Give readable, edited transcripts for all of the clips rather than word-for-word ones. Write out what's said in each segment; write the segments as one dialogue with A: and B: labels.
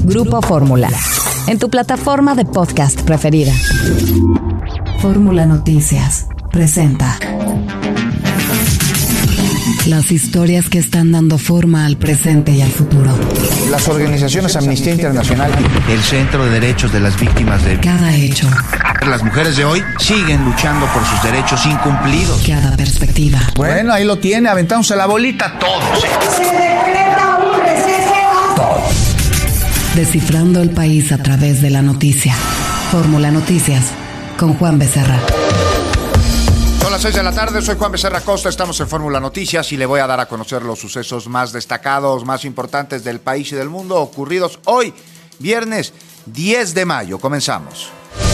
A: Grupo Fórmula. En tu plataforma de podcast preferida. Fórmula Noticias presenta las historias que están dando forma al presente y al futuro.
B: Las organizaciones Amnistía Internacional, el Centro de Derechos de las Víctimas de...
A: Cada hecho.
B: Las mujeres de hoy siguen luchando por sus derechos incumplidos.
A: Cada perspectiva.
B: Bueno, ahí lo tiene, aventándose la bolita todos.
C: Se decreta un receso.
B: Todos.
A: Descifrando el país a través de la noticia. Fórmula Noticias, con Juan Becerra.
B: Son las 6 de la tarde, soy Juan Becerra Costa, estamos en Fórmula Noticias y le voy a dar a conocer los sucesos más destacados, más importantes del país y del mundo ocurridos hoy, viernes 10 de mayo. Comenzamos.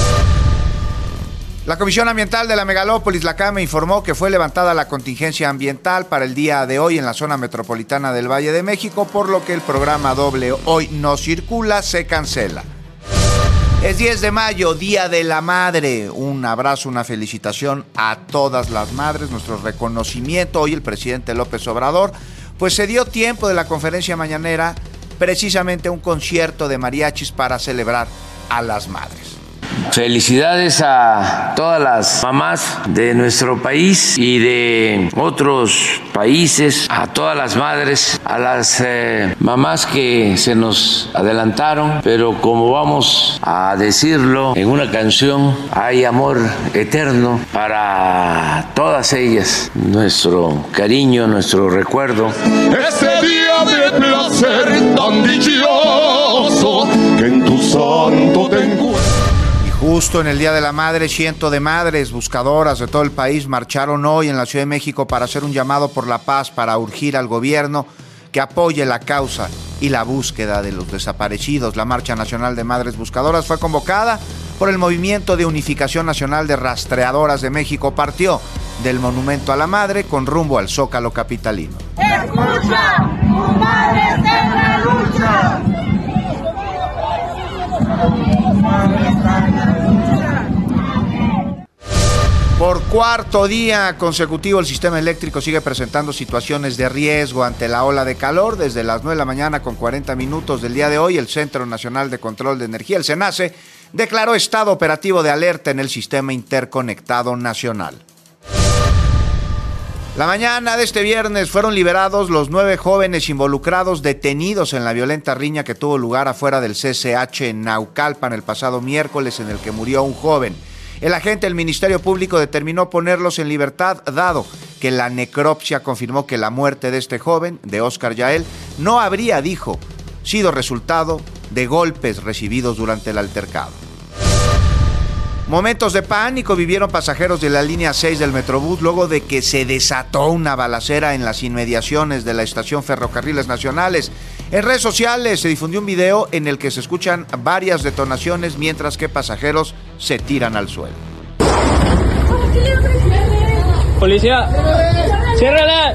B: La Comisión Ambiental de la Megalópolis, la CAME, informó que fue levantada la contingencia ambiental para el día de hoy en la zona metropolitana del Valle de México, por lo que el programa doble Hoy No Circula se cancela. Es 10 de mayo, Día de la Madre. Un abrazo, una felicitación a todas las madres, nuestro reconocimiento. Hoy el presidente López Obrador, pues se dio tiempo de la conferencia mañanera, precisamente un concierto de mariachis para celebrar a las madres.
D: Felicidades a todas las mamás de nuestro país y de otros países, a todas las madres, a las mamás que se nos adelantaron, pero como vamos a decirlo en una canción, hay amor eterno para todas ellas, nuestro cariño, nuestro recuerdo.
E: Ese día de placer tan dichoso que en tu santo te encuentro.
B: Justo en el Día de la Madre, cientos de madres buscadoras de todo el país marcharon hoy en la Ciudad de México para hacer un llamado por la paz, para urgir al gobierno que apoye la causa y la búsqueda de los desaparecidos. La Marcha Nacional de Madres Buscadoras fue convocada por el Movimiento de Unificación Nacional de Rastreadoras de México. Partió del Monumento a la Madre con rumbo al Zócalo capitalino.
C: Escucha, tu madre está en la lucha.
B: Por cuarto día consecutivo, el sistema eléctrico sigue presentando situaciones de riesgo ante la ola de calor. Desde las 9 de la mañana con 40 minutos del día de hoy, el Centro Nacional de Control de Energía, el CENACE, declaró estado operativo de alerta en el Sistema Interconectado Nacional. La mañana de este viernes fueron liberados los 9 jóvenes involucrados detenidos en la violenta riña que tuvo lugar afuera del CCH en Naucalpan el pasado miércoles, en el que murió un joven. El agente del Ministerio Público determinó ponerlos en libertad, dado que la necropsia confirmó que la muerte de este joven, de Óscar Yael, no habría, dijo, sido resultado de golpes recibidos durante el altercado. Momentos de pánico vivieron pasajeros de la línea 6 del Metrobús luego de que se desató una balacera en las inmediaciones de la estación Ferrocarriles Nacionales. En redes sociales se difundió un video en el que se escuchan varias detonaciones mientras que pasajeros se tiran al suelo.
F: Policía, ciérrala.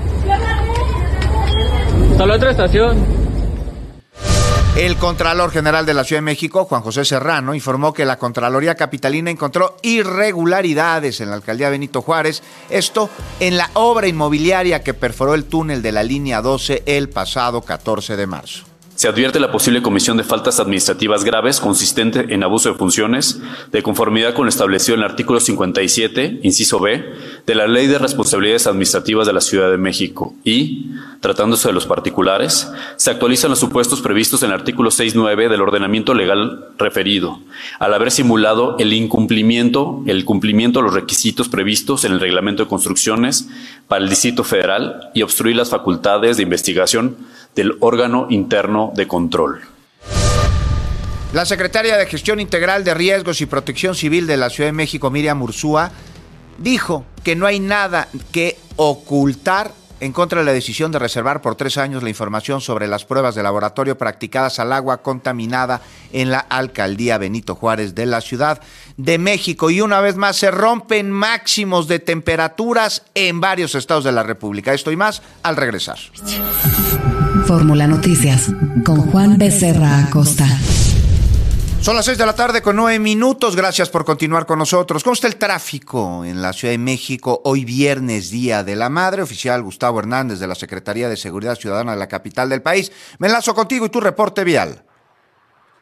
F: Hasta la otra estación.
B: El Contralor General de la Ciudad de México, Juan José Serrano, informó que la Contraloría Capitalina encontró irregularidades en la alcaldía Benito Juárez, esto en la obra inmobiliaria que perforó el túnel de la línea 12 el pasado 14 de marzo.
G: Se advierte la posible comisión de faltas administrativas graves consistente en abuso de funciones, de conformidad con lo establecido en el artículo 57, inciso B, de la Ley de Responsabilidades Administrativas de la Ciudad de México y, tratándose de los particulares, se actualizan los supuestos previstos en el artículo 6.9 del ordenamiento legal referido, al haber simulado el cumplimiento de los requisitos previstos en el Reglamento de Construcciones para el Distrito Federal y obstruir las facultades de investigación del órgano interno de control.
B: La secretaria de Gestión Integral de Riesgos y Protección Civil de la Ciudad de México, Miriam Urzúa, dijo que no hay nada que ocultar en contra de la decisión de reservar por 3 años la información sobre las pruebas de laboratorio practicadas al agua contaminada en la alcaldía Benito Juárez de la Ciudad de México. Y una vez más se rompen máximos de temperaturas en varios estados de la República. Esto y más al regresar.
A: Fórmula Noticias, con Juan Becerra Acosta.
B: Son las 6 de la tarde con 9 minutos. Gracias por continuar con nosotros. ¿Cómo está el tráfico en la Ciudad de México hoy viernes, Día de la Madre? Oficial Gustavo Hernández de la Secretaría de Seguridad Ciudadana de la capital del país. Me enlazo contigo y tu reporte vial.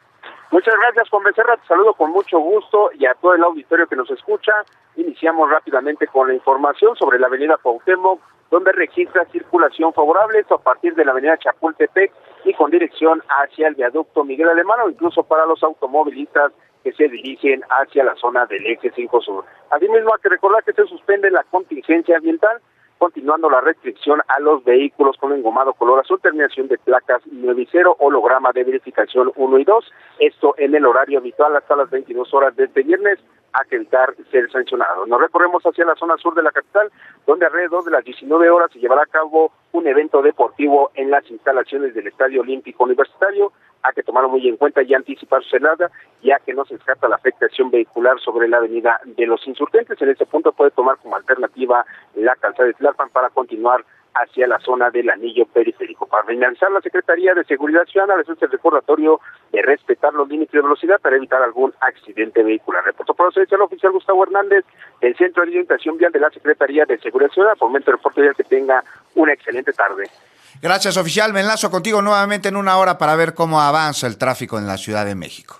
H: Muchas gracias, Juan Becerra, te saludo con mucho gusto y a todo el auditorio que nos escucha. Iniciamos rápidamente con la información sobre la avenida Cuauhtémoc, donde registra circulación favorable, esto a partir de la avenida Chapultepec y con dirección hacia el viaducto Miguel Alemán, o incluso para los automovilistas que se dirigen hacia la zona del eje 5 Sur. Asimismo, hay que recordar que se suspende la contingencia ambiental, continuando la restricción a los vehículos con engomado color azul, terminación de placas 9 y 0, holograma de verificación 1 y 2, esto en el horario habitual hasta las 22 horas de este viernes, a que evitar ser sancionados. Nos recorremos hacia la zona sur de la capital, donde alrededor de las 19 horas se llevará a cabo un evento deportivo en las instalaciones del Estadio Olímpico Universitario. Hay que tomarlo muy en cuenta y anticipar su llegada, ya que no se descarta la afectación vehicular sobre la avenida de los Insurgentes. En este punto puede tomar como alternativa la calzada de Tlalpan para continuar hacia la zona del anillo periférico. Para finalizar, la Secretaría de Seguridad Ciudadana les hace el recordatorio de respetar los límites de velocidad para evitar algún accidente vehicular. Reportó para ustedes el oficial Gustavo Hernández del Centro de Orientación Vial de la Secretaría de Seguridad Ciudadana. Por momento, el reporte vial, que tenga una excelente tarde.
B: Gracias, oficial. Me enlazo contigo nuevamente en una hora para ver cómo avanza el tráfico en la Ciudad de México.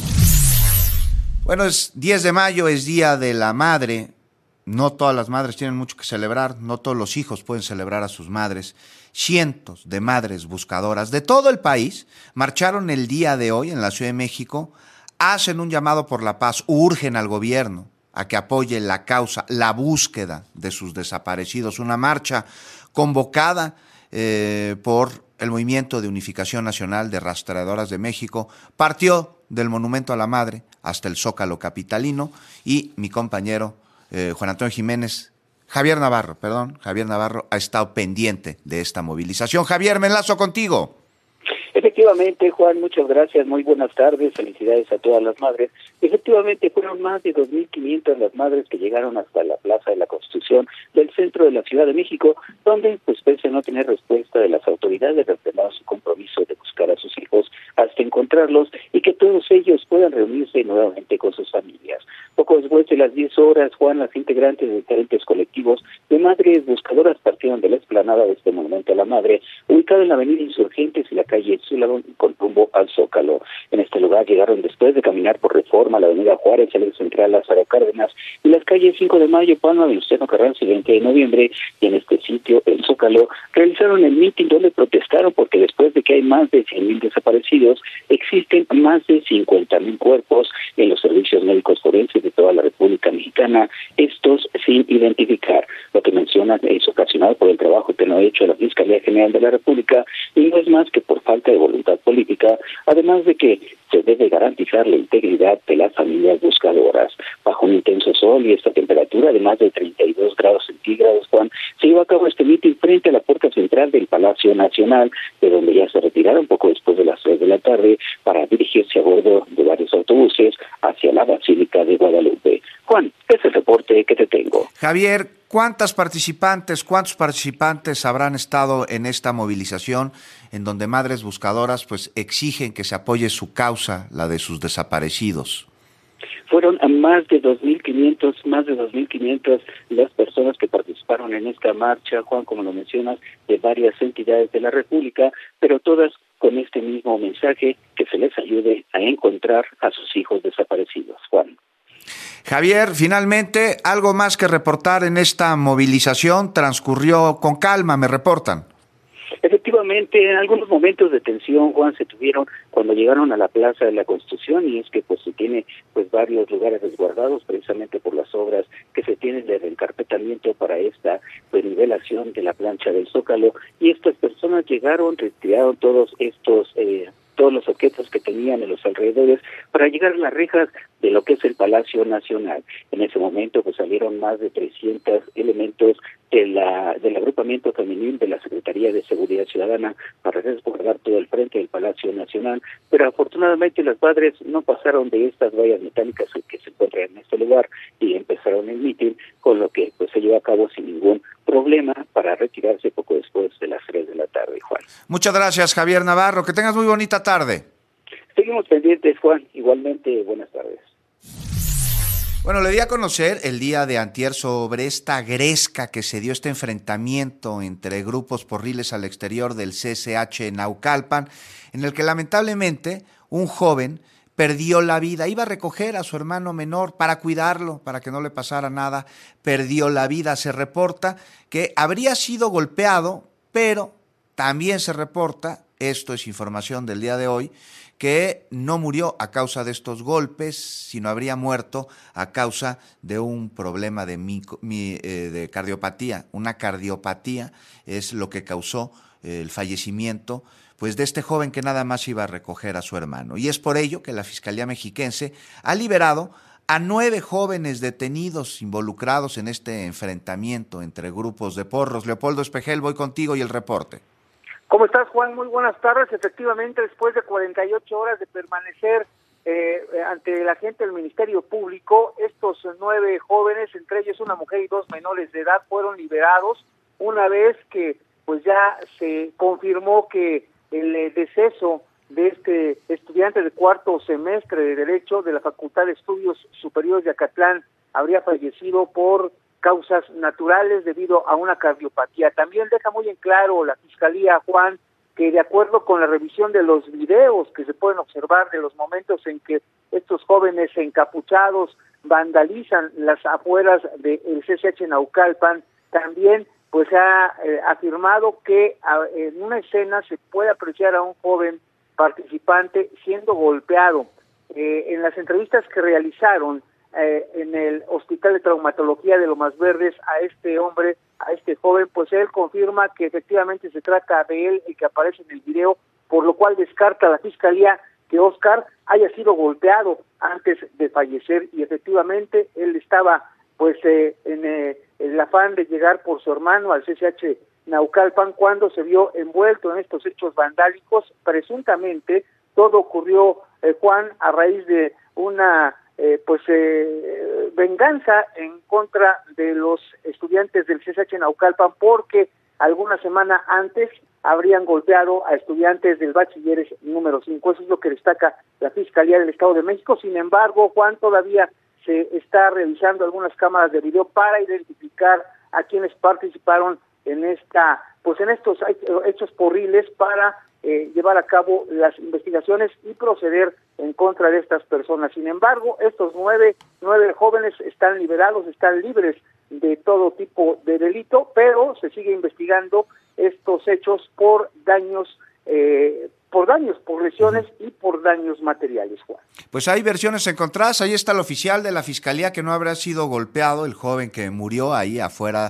B: Bueno, es 10 de mayo, es Día de la Madre. No todas las madres tienen mucho que celebrar, no todos los hijos pueden celebrar a sus madres. Cientos de madres buscadoras de todo el país marcharon el día de hoy en la Ciudad de México, hacen un llamado por la paz, urgen al gobierno a que apoye la causa, la búsqueda de sus desaparecidos. Una marcha convocada por el Movimiento de Unificación Nacional de Rastreadoras de México, partió del Monumento a la Madre hasta el Zócalo capitalino, y mi compañero Javier Navarro ha estado pendiente de esta movilización. Javier, me enlazo contigo.
I: Efectivamente, Juan, muchas gracias, muy buenas tardes, felicidades a todas las madres. Efectivamente, fueron más de 2.500 las madres que llegaron hasta la Plaza de la Constitución del centro de la Ciudad de México, donde, pues, pese a no tener respuesta de las autoridades, reafirmaron su compromiso de buscar a sus hijos hasta encontrarlos y que todos ellos puedan reunirse nuevamente con sus familias. Poco después de las 10 horas, Juan, las integrantes de diferentes colectivos de madres buscadoras partieron de la explanada de este Monumento a la Madre, ubicado en la avenida Insurgentes y la calle Zuladón, con rumbo al Zócalo. En este lugar llegaron después de caminar por Reforma, la avenida Juárez, el eje central Lázaro Cárdenas y las calles 5 de Mayo, Palma, Venustiano Carranza y 20 de noviembre, y en este sitio, el Zócalo, realizaron el mitin donde protestaron porque después de que hay más de 100,000 desaparecidos, existen más de 50,000 cuerpos en los servicios médicos forenses de toda la República Mexicana, estos sin identificar. Lo que mencionan es ocasionado por el trabajo que no ha hecho la Fiscalía General de la República, y no es más que por falta de voluntad política, además de que se debe garantizar la integridad de las familias buscadoras. Bajo un intenso sol y esta temperatura de más de 32 grados centígrados, Juan, se llevó a cabo este mitin frente a la puerta central del Palacio Nacional, de donde ya se retiraron poco después de las 3 de la tarde para dirigirse a bordo de varios autobuses hacia la Basílica de Guadalupe. Juan, ese es el reporte que te tengo.
B: Javier, ¿cuántos participantes habrán estado en esta movilización en donde madres buscadoras pues exigen que se apoye su causa, la de sus desaparecidos?
I: Fueron más de 2.500 las personas que participaron en esta marcha, Juan, como lo mencionas, de varias entidades de la República, pero todas con este mismo mensaje, que se les ayude a encontrar a sus hijos desaparecidos, Juan.
B: Javier, finalmente, ¿algo más que reportar en esta movilización? Transcurrió con calma, me reportan.
I: Efectivamente, algunos momentos de tensión, Juan, se tuvieron cuando llegaron a la Plaza de la Constitución, y es que pues se tiene pues varios lugares resguardados precisamente por las obras que se tienen de reencarpetamiento para esta pues nivelación de la plancha del Zócalo, y estas personas llegaron, retiraron todos los objetos que tenían en los alrededores para llegar a las rejas de lo que es el Palacio Nacional. En ese momento pues salieron más de 300 elementos del agrupamiento femenil de la Secretaría de Seguridad Ciudadana para resguardar todo el frente del Palacio Nacional, pero afortunadamente las madres no pasaron de estas vallas metálicas que se encuentran en este lugar y empezaron el mitin, con lo que pues se llevó a cabo sin ningún problema para retirarse poco después de las 3 de la tarde, Juan.
B: Muchas gracias, Javier Navarro. Que tengas muy bonita tarde.
I: Seguimos pendientes, Juan. Igualmente, buenas tardes.
B: Bueno, le di a conocer el día de antier sobre esta gresca que se dio, este enfrentamiento entre grupos porriles al exterior del CCH en Naucalpan, en el que lamentablemente un joven perdió la vida. Iba a recoger a su hermano menor para cuidarlo, para que no le pasara nada. Perdió la vida. Se reporta que habría sido golpeado, pero también se reporta, esto es información del día de hoy, que no murió a causa de estos golpes, sino habría muerto a causa de un problema de cardiopatía. Una cardiopatía es lo que causó el fallecimiento pues de este joven que nada más iba a recoger a su hermano. Y es por ello que la Fiscalía Mexiquense ha liberado a 9 jóvenes detenidos involucrados en este enfrentamiento entre grupos de porros. Leopoldo Espejel, voy contigo y el reporte.
J: ¿Cómo estás, Juan? Muy buenas tardes. Efectivamente, después de 48 horas de permanecer ante la gente del Ministerio Público, estos 9 jóvenes, entre ellos una mujer y 2 menores de edad, fueron liberados una vez que pues ya se confirmó que el deceso de este estudiante de 4º semestre de Derecho de la Facultad de Estudios Superiores de Acatlán habría fallecido por causas naturales debido a una cardiopatía. También deja muy en claro la Fiscalía, Juan, que de acuerdo con la revisión de los videos que se pueden observar de los momentos en que estos jóvenes encapuchados vandalizan las afueras del CCH Naucalpan, también pues ha afirmado que en una escena se puede apreciar a un joven participante siendo golpeado. En las entrevistas que realizaron en el Hospital de Traumatología de Lomas Verdes a este hombre, a este joven, pues él confirma que efectivamente se trata de él el que aparece en el video, por lo cual descarta la Fiscalía que Óscar haya sido golpeado antes de fallecer, y efectivamente él estaba pues en el afán de llegar por su hermano al CCH Naucalpan cuando se vio envuelto en estos hechos vandálicos. Presuntamente todo ocurrió, Juan, a raíz de una venganza en contra de los estudiantes del CCH Naucalpan, porque alguna semana antes habrían golpeado a estudiantes del bachilleres número 5. Eso es lo que destaca la Fiscalía del Estado de México. Sin embargo, Juan, todavía se está revisando algunas cámaras de video para identificar a quienes participaron en estos hechos porriles para llevar a cabo las investigaciones y proceder en contra de estas personas. Sin embargo, estos nueve jóvenes están liberados, están libres de todo tipo de delito, pero se sigue investigando estos hechos por daños, por lesiones y por daños materiales, Juan.
B: Pues hay versiones encontradas. Ahí está el oficial de la Fiscalía que no habrá sido golpeado, el joven que murió ahí afuera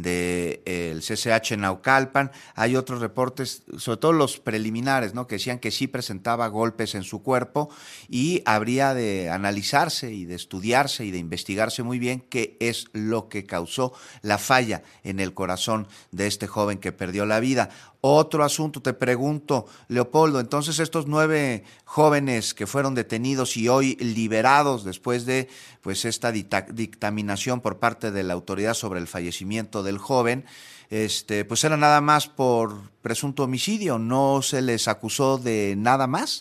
B: del CCH Naucalpan. Hay otros reportes, sobre todo los preliminares, ¿no?, que decían que sí presentaba golpes en su cuerpo, y habría de analizarse y de estudiarse y de investigarse muy bien qué es lo que causó la falla en el corazón de este joven que perdió la vida. Otro asunto, te pregunto, Leopoldo, entonces estos 9 jóvenes que fueron detenidos y hoy liberados después de pues esta dictaminación por parte de la autoridad sobre el fallecimiento del joven, pues era nada más por presunto homicidio, ¿no se les acusó de nada más?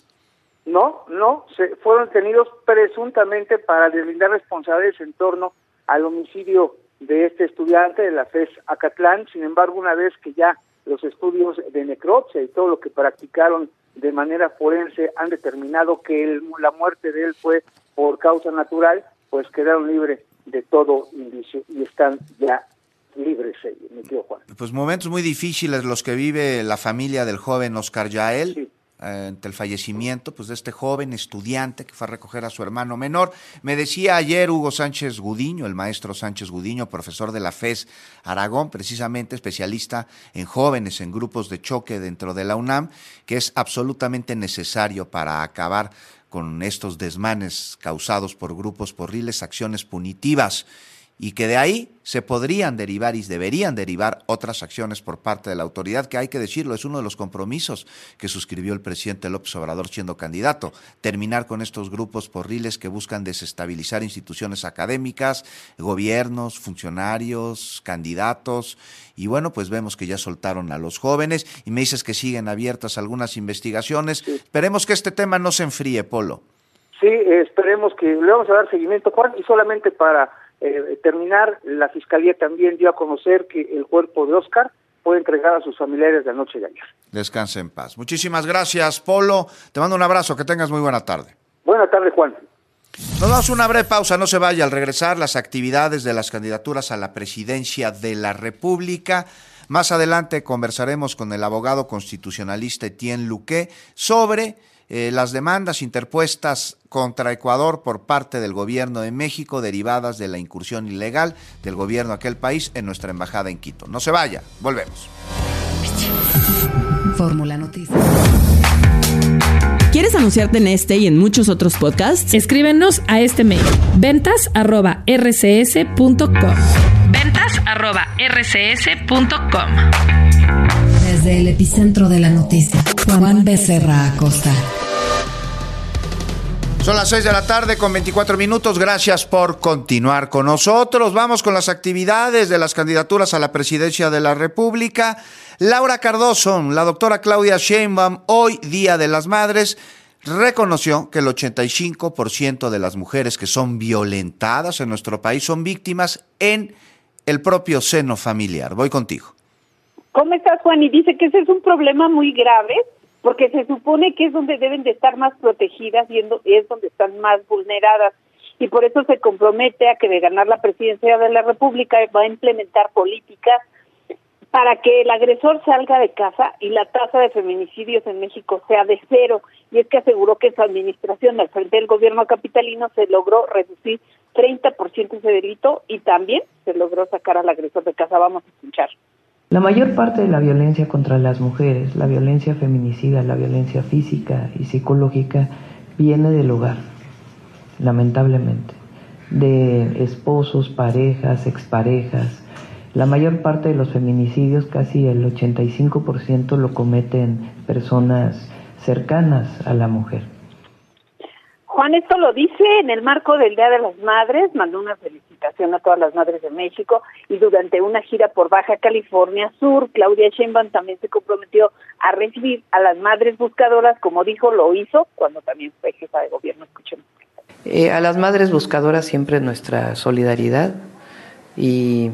J: No, fueron detenidos presuntamente para deslindar responsabilidades en torno al homicidio de este estudiante de la FES Acatlán. Sin embargo, una vez que ya los estudios de necropsia y todo lo que practicaron de manera forense han determinado que la muerte de él fue por causa natural, pues quedaron libres de todo indicio y están ya libres, mi tío Juan.
B: Pues momentos muy difíciles los que vive la familia del joven Óscar Yael. Sí. Ante el fallecimiento pues de este joven estudiante que fue a recoger a su hermano menor. Me decía ayer Hugo Sánchez Gudiño, el maestro Sánchez Gudiño, profesor de la FES Aragón, precisamente especialista en jóvenes, en grupos de choque dentro de la UNAM, que es absolutamente necesario para acabar con estos desmanes causados por grupos porriles, acciones punitivas, y que de ahí se podrían derivar y deberían derivar otras acciones por parte de la autoridad, que hay que decirlo, es uno de los compromisos que suscribió el presidente López Obrador siendo candidato, terminar con estos grupos porriles que buscan desestabilizar instituciones académicas, gobiernos, funcionarios, candidatos, y bueno, pues vemos que ya soltaron a los jóvenes, y me dices que siguen abiertas algunas investigaciones. Sí. Esperemos que este tema no se enfríe, Polo.
J: Sí, esperemos que le vamos a dar seguimiento, Juan, y solamente para terminar, la Fiscalía también dio a conocer que el cuerpo de Óscar fue entregado a sus familiares la noche de ayer.
B: Descanse en paz. Muchísimas gracias, Polo. Te mando un abrazo, que tengas muy buena tarde.
J: Bueno.
I: Buenas tardes, Juan.
B: Nos damos una breve pausa, no se vaya. Al regresar, las actividades de las candidaturas a la presidencia de la República. Más adelante conversaremos con el abogado constitucionalista Etienne Luque sobre las demandas interpuestas contra Ecuador por parte del gobierno de México derivadas de la incursión ilegal del gobierno de aquel país en nuestra embajada en Quito. No se vaya, volvemos.
A: Fórmula Noticias.
K: ¿Quieres anunciarte en este y en muchos otros podcasts?
L: Escríbenos a este mail: ventas@rcs.com. ventas@rcs.com.
A: Desde el epicentro de la noticia, Juan Becerra Acosta.
B: Son las 6 de la tarde con 24 minutos. Gracias por continuar con nosotros. Vamos con las actividades de las candidaturas a la presidencia de la República. Laura Cardoso, la doctora Claudia Sheinbaum, hoy, Día de las Madres, reconoció que el 85% de las mujeres que son violentadas en nuestro país son víctimas en el propio seno familiar. Voy contigo.
M: ¿Cómo estás, Juan? Y dice que ese es un problema muy grave, porque se supone que es donde deben de estar más protegidas y es donde están más vulneradas. Y por eso se compromete a que de ganar la presidencia de la República va a implementar políticas para que el agresor salga de casa y la tasa de feminicidios en México sea de 0. Y es que aseguró que su administración al frente del gobierno capitalino se logró reducir 30% ese delito y también se logró sacar al agresor de casa. Vamos a escuchar.
N: La mayor parte de la violencia contra las mujeres, la violencia feminicida, la violencia física y psicológica, viene del hogar, lamentablemente, de esposos, parejas, exparejas. La mayor parte de los feminicidios, casi el 85%, lo cometen personas cercanas a la mujer.
M: Juan, esto lo dice en el marco del Día de las Madres, mandó una felicitación a todas las madres de México y durante una gira por Baja California Sur, Claudia Sheinbaum también se comprometió a recibir a las madres buscadoras, como dijo, lo hizo cuando también fue jefa de gobierno. Escuchemos.
N: A las madres buscadoras siempre nuestra solidaridad y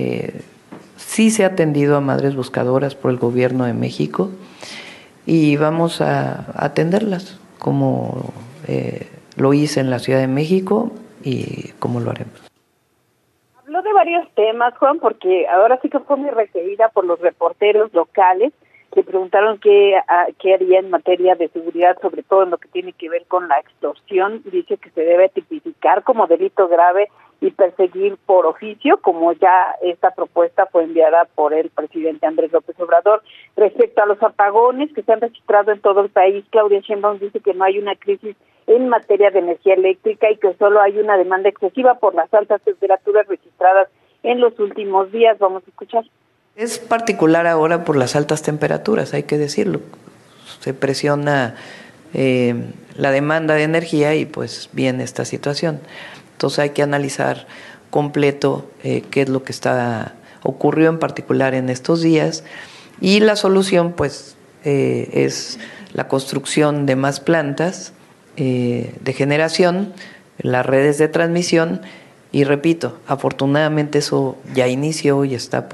N: sí se ha atendido a madres buscadoras por el gobierno de México y vamos a atenderlas como lo hice en la Ciudad de México y como lo haremos.
M: Habló de varios temas, Juan, porque ahora sí que fue muy requerida por los reporteros locales que preguntaron qué haría en materia de seguridad, sobre todo en lo que tiene que ver con la extorsión. Dice que se debe tipificar como delito grave y perseguir por oficio, como ya esta propuesta fue enviada por el presidente Andrés López Obrador. Respecto a los apagones que se han registrado en todo el país, Claudia Sheinbaum dice que no hay una crisis en materia de energía eléctrica y que solo hay una demanda excesiva por las altas temperaturas registradas en los últimos días. Vamos a escuchar.
N: Es particular ahora por las altas temperaturas, hay que decirlo. Se presiona la demanda de energía y pues viene esta situación. Entonces hay que analizar completo qué es lo que ocurrió en particular en estos días y la solución pues es la construcción de más plantas de generación, las redes de transmisión y repito, afortunadamente eso ya inició y está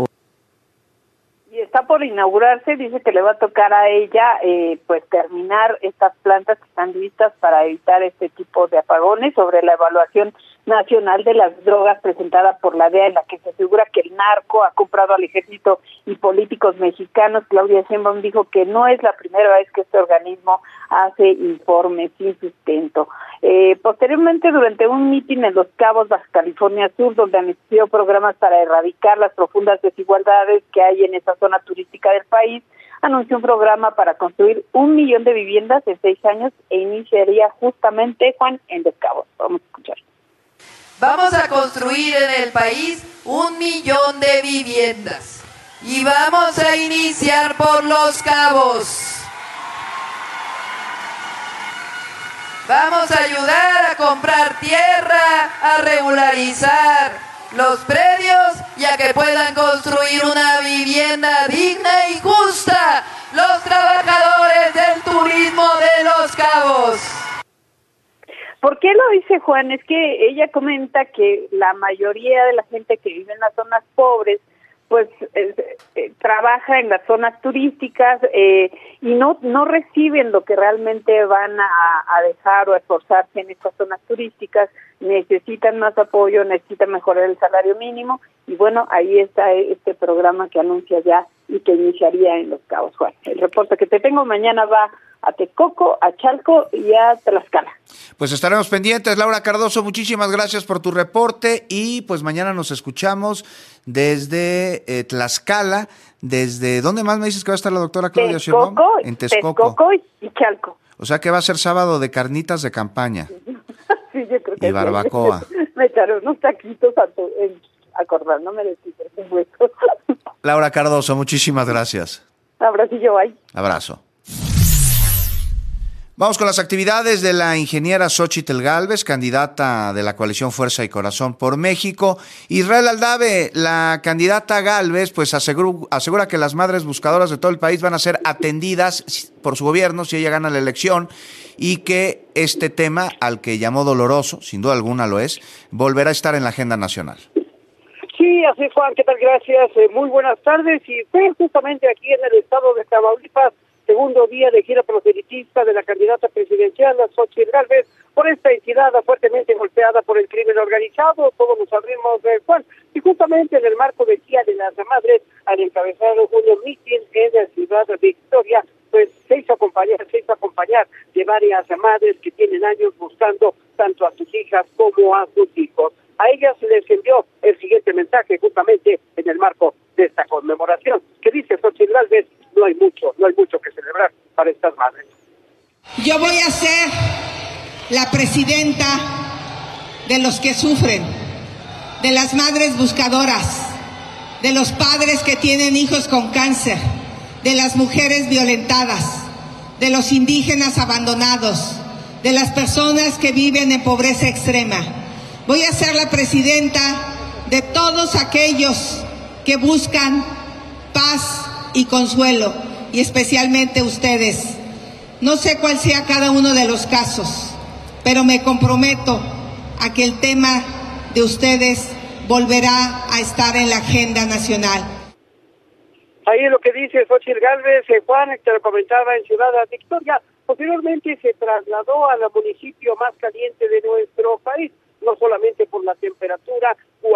N: por
M: inaugurarse. Dice que le va a tocar a ella pues terminar estas plantas que están listas para evitar este tipo de apagones. Sobre la evaluación nacional de las drogas presentada por la DEA, en la que se asegura que el narco ha comprado al ejército y políticos mexicanos, Claudia Sheinbaum dijo que no es la primera vez que este organismo hace informes sin sustento. Posteriormente, durante un mitin en Los Cabos, Baja California Sur, donde anunció programas para erradicar las profundas desigualdades que hay en esa zona turística del país, anunció un programa para construir 1 millón de viviendas en 6 años e iniciaría justamente, Juan, en Los Cabos. Vamos a escuchar.
O: Vamos a construir en el país 1 millón de viviendas y vamos a iniciar por Los Cabos. Vamos a ayudar a comprar tierra, a regularizar los predios y a que puedan construir una vivienda digna y justa los trabajadores del turismo de Los Cabos.
M: ¿Por qué lo dice, Juan? Es que ella comenta que la mayoría de la gente que vive en las zonas pobres trabaja en las zonas turísticas y no reciben lo que realmente van a dejar o esforzarse en estas zonas turísticas. Necesitan más apoyo, necesitan mejorar el salario mínimo y bueno, ahí está este programa que anuncia ya y que iniciaría en Los Cabos, Juan. El reporte que te tengo mañana va a Texcoco, a Chalco y a Tlaxcala.
B: Pues estaremos pendientes. Laura Cardoso, muchísimas gracias por tu reporte y pues mañana nos escuchamos desde Tlaxcala. ¿Desde dónde más me dices que va a estar la doctora Claudia Sheinbaum? En Texcoco
M: y Chalco.
B: O sea que va a ser sábado de carnitas de campaña.
M: Sí, yo creo que
B: y barbacoa.
M: Me echaron unos taquitos acordándome de ti, por supuesto.
B: Laura Cardoso, muchísimas gracias.
M: Abracillo, bye.
B: Abrazo. Vamos con las actividades de la ingeniera Xóchitl Gálvez, candidata de la coalición Fuerza y Corazón por México. Israel Aldave, la candidata Gálvez, pues asegura que las madres buscadoras de todo el país van a ser atendidas por su gobierno si ella gana la elección y que este tema, al que llamó doloroso, sin duda alguna lo es, volverá a estar en la agenda nacional.
J: Sí, así es, Juan, ¿qué tal? Gracias, muy buenas tardes. Y fue justamente aquí en el estado de Tamaulipas, segundo día de gira proselitista de la candidata presidencial, Xóchitl Gálvez, por esta entidad fuertemente golpeada por el crimen organizado, todos lo sabemos, Juan, y justamente en el marco del Día de las Madres, al encabezar un mitin en la ciudad de Victoria, pues se hizo acompañar de varias madres que tienen años buscando tanto a sus hijas como a sus hijos. A ellas se les envió el siguiente mensaje justamente en el marco de esta conmemoración, que dice Xóchitl Gálvez: no hay mucho que celebrar para estas madres.
P: Yo voy a ser la presidenta de los que sufren, de las madres buscadoras, de los padres que tienen hijos con cáncer, de las mujeres violentadas, de los indígenas abandonados, de las personas que viven en pobreza extrema. Voy a ser la presidenta de todos aquellos que buscan paz y consuelo, y especialmente ustedes. No sé cuál sea cada uno de los casos, pero me comprometo a que el tema de ustedes volverá a estar en la agenda nacional.
J: Ahí es lo que dice Xóchitl Gálvez, Juan, que lo comentaba en Ciudad Victoria. Posteriormente se trasladó al municipio más caliente de nuestro país, no solamente por la temperatura,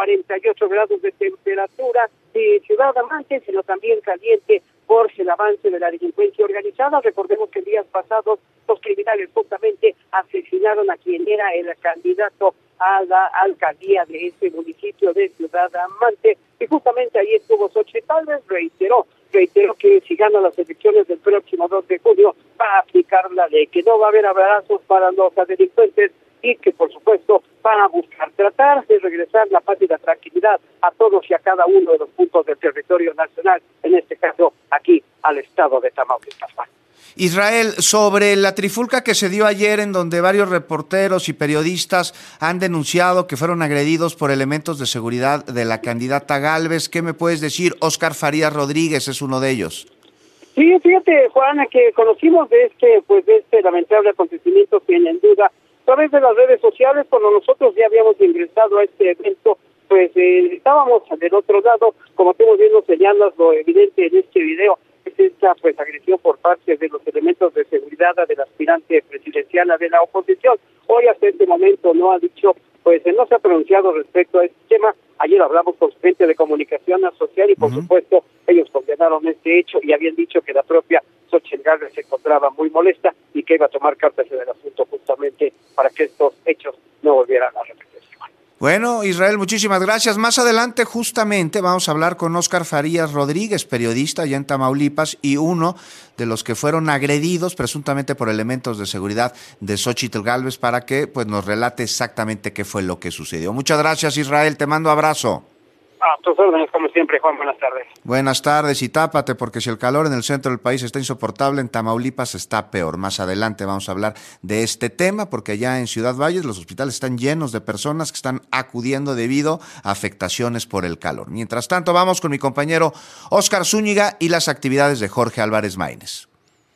J: 48 grados de temperatura de Ciudad Amante, sino también caliente por el avance de la delincuencia organizada. Recordemos que en días pasados los criminales justamente asesinaron a quien era el candidato a la alcaldía de ese municipio de Ciudad Amante, y justamente ahí estuvo Xóchitl Gálvez. Reiteró que si gana las elecciones del próximo 2 de junio va a aplicar la ley, que no va a haber abrazos para los delincuentes y que por supuesto van a tratar de regresar la paz y la tranquilidad a todos y a cada uno de los puntos del territorio nacional, en este caso aquí al estado de Tamaulipas.
B: Israel, sobre la trifulca que se dio ayer en donde varios reporteros y periodistas han denunciado que fueron agredidos por elementos de seguridad de la candidata Gálvez, ¿qué me puedes decir? Óscar Farías Rodríguez es uno de ellos.
J: Sí, fíjate, Juana, que conocimos de este lamentable acontecimiento sin en duda a través de las redes sociales. Cuando nosotros ya habíamos ingresado a este evento, pues estábamos del otro lado, como tú bien nos señalas, lo evidente en este video es esta agresión por parte de los elementos de seguridad del aspirante presidencial de la oposición. Hoy hasta este momento no ha dicho, no se ha pronunciado respecto a este tema. Ayer hablamos con su gente de comunicación social y por supuesto ellos condenaron este hecho y habían dicho que la propia Xóchitl Gálvez se encontraba muy molesta y que iba a tomar cartas en el asunto justamente para que estos hechos no volvieran a repetirse.
B: Bueno, Israel, muchísimas gracias. Más adelante justamente vamos a hablar con Óscar Farías Rodríguez, periodista allá en Tamaulipas y uno de los que fueron agredidos presuntamente por elementos de seguridad de Xóchitl Gálvez, para que nos relate exactamente qué fue lo que sucedió. Muchas gracias, Israel, te mando abrazo.
J: A tus órdenes, como siempre, Juan, buenas tardes.
B: Buenas tardes, y tápate, porque si el calor en el centro del país está insoportable, en Tamaulipas está peor. Más adelante vamos a hablar de este tema, porque allá en Ciudad Valles los hospitales están llenos de personas que están acudiendo debido a afectaciones por el calor. Mientras tanto, vamos con mi compañero Óscar Zúñiga y las actividades de Jorge Álvarez Maínez.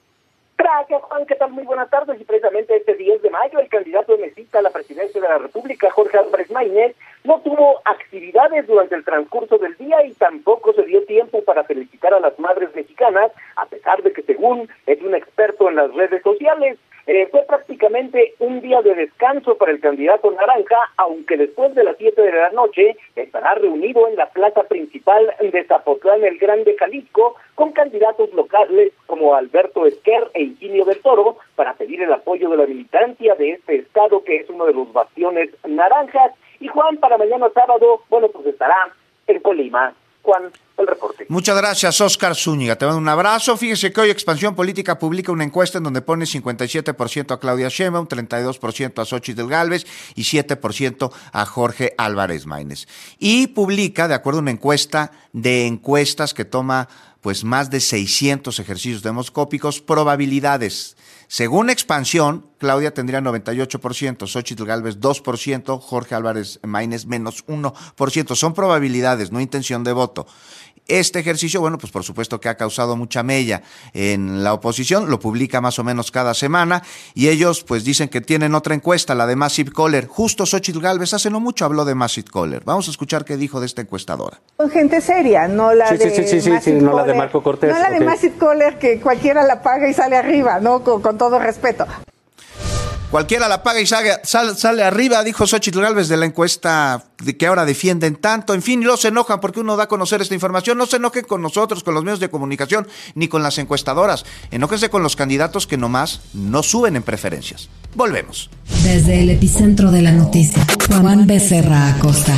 Q: Gracias, Juan. ¿Qué tal? Muy buenas tardes. Y precisamente este 10 de mayo, el candidato emergente a la presidencia de la República, Jorge Álvarez Maínez, no tuvo actividades
H: durante el transcurso del día y tampoco se dio tiempo para felicitar a las madres mexicanas, a pesar de que según es un experto en las redes sociales, fue prácticamente un día de descanso para el candidato naranja, aunque después de las 7 de la noche estará reunido en la plaza principal de Zapotlán el Grande, Jalisco, con candidatos locales como Alberto Esquer e Higinio del Toro para pedir el apoyo de la militancia de este estado, que es uno de los bastiones naranjas. Y Juan, para mañana sábado, bueno, pues estará en Colima. Juan, el reporte.
B: Muchas gracias, Óscar Zúñiga. Te mando un abrazo. Fíjese que hoy Expansión Política publica una encuesta en donde pone 57% a Claudia Sheinbaum, 32% a Xóchitl Gálvez y 7% a Jorge Álvarez Maínez. Y publica, de acuerdo a una encuesta de encuestas que toma pues más de 600 ejercicios demoscópicos, probabilidades. Según Expansión, Claudia tendría 98%, Xóchitl Gálvez 2%, Jorge Álvarez Maínez menos 1%. Son probabilidades, no intención de voto. Este ejercicio, bueno, pues por supuesto que ha causado mucha mella en la oposición, lo publica más o menos cada semana, y ellos pues dicen que tienen otra encuesta, la de Massive Caller. Justo Xóchitl Gálvez hace no mucho habló de Massive Caller. Vamos a escuchar qué dijo de esta encuestadora.
R: Con gente seria, no la
S: no la de Marco Cortés.
R: No la de Massive Caller, que cualquiera la paga y sale arriba, ¿no? Con todo respeto.
B: Cualquiera la paga y sale arriba, dijo Xóchitl Gálvez de la encuesta que ahora defienden tanto. En fin, y luego se enojan porque uno da a conocer esta información. No se enojen con nosotros, con los medios de comunicación, ni con las encuestadoras. Enójense con los candidatos que nomás no suben en preferencias. Volvemos.
A: Desde el epicentro de la noticia, Juan Becerra Acosta.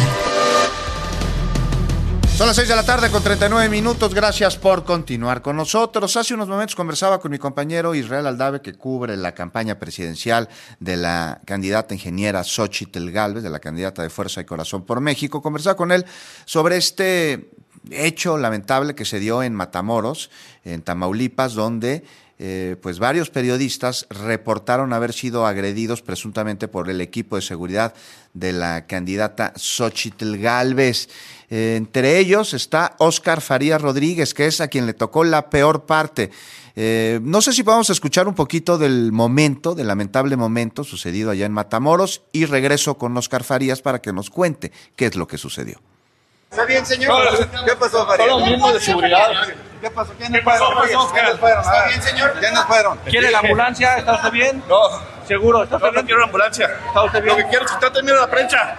B: Son las 6 de la tarde con 39 minutos. Gracias por continuar con nosotros. Hace unos momentos conversaba con mi compañero Israel Aldave, que cubre la campaña presidencial de la candidata ingeniera Xóchitl Gálvez, de la candidata de Fuerza y Corazón por México. Conversaba con él sobre este hecho lamentable que se dio en Matamoros, en Tamaulipas, donde pues varios periodistas reportaron haber sido agredidos presuntamente por el equipo de seguridad de la candidata Xóchitl Gálvez. Entre ellos está Óscar Farías Rodríguez, que es a quien le tocó la peor parte. No sé si podemos escuchar un poquito del lamentable momento sucedido allá en Matamoros, y regreso con Óscar Farías para que nos cuente qué es lo que sucedió.
T: ¿Está bien, señor? ¿Qué pasó, Farías?
F: Son los mismos de seguridad.
T: ¿Qué pasó? ¿Quiénes fueron? ¿Está bien, señor? ¿Quiénes fueron?
F: ¿Quiere la ambulancia? ¿Está usted bien?
T: No.
F: ¿Seguro? ¿Está usted bien?
T: No quiero la ambulancia.
F: ¿Está usted bien?
T: Lo que quiero es que está terminando la prensa.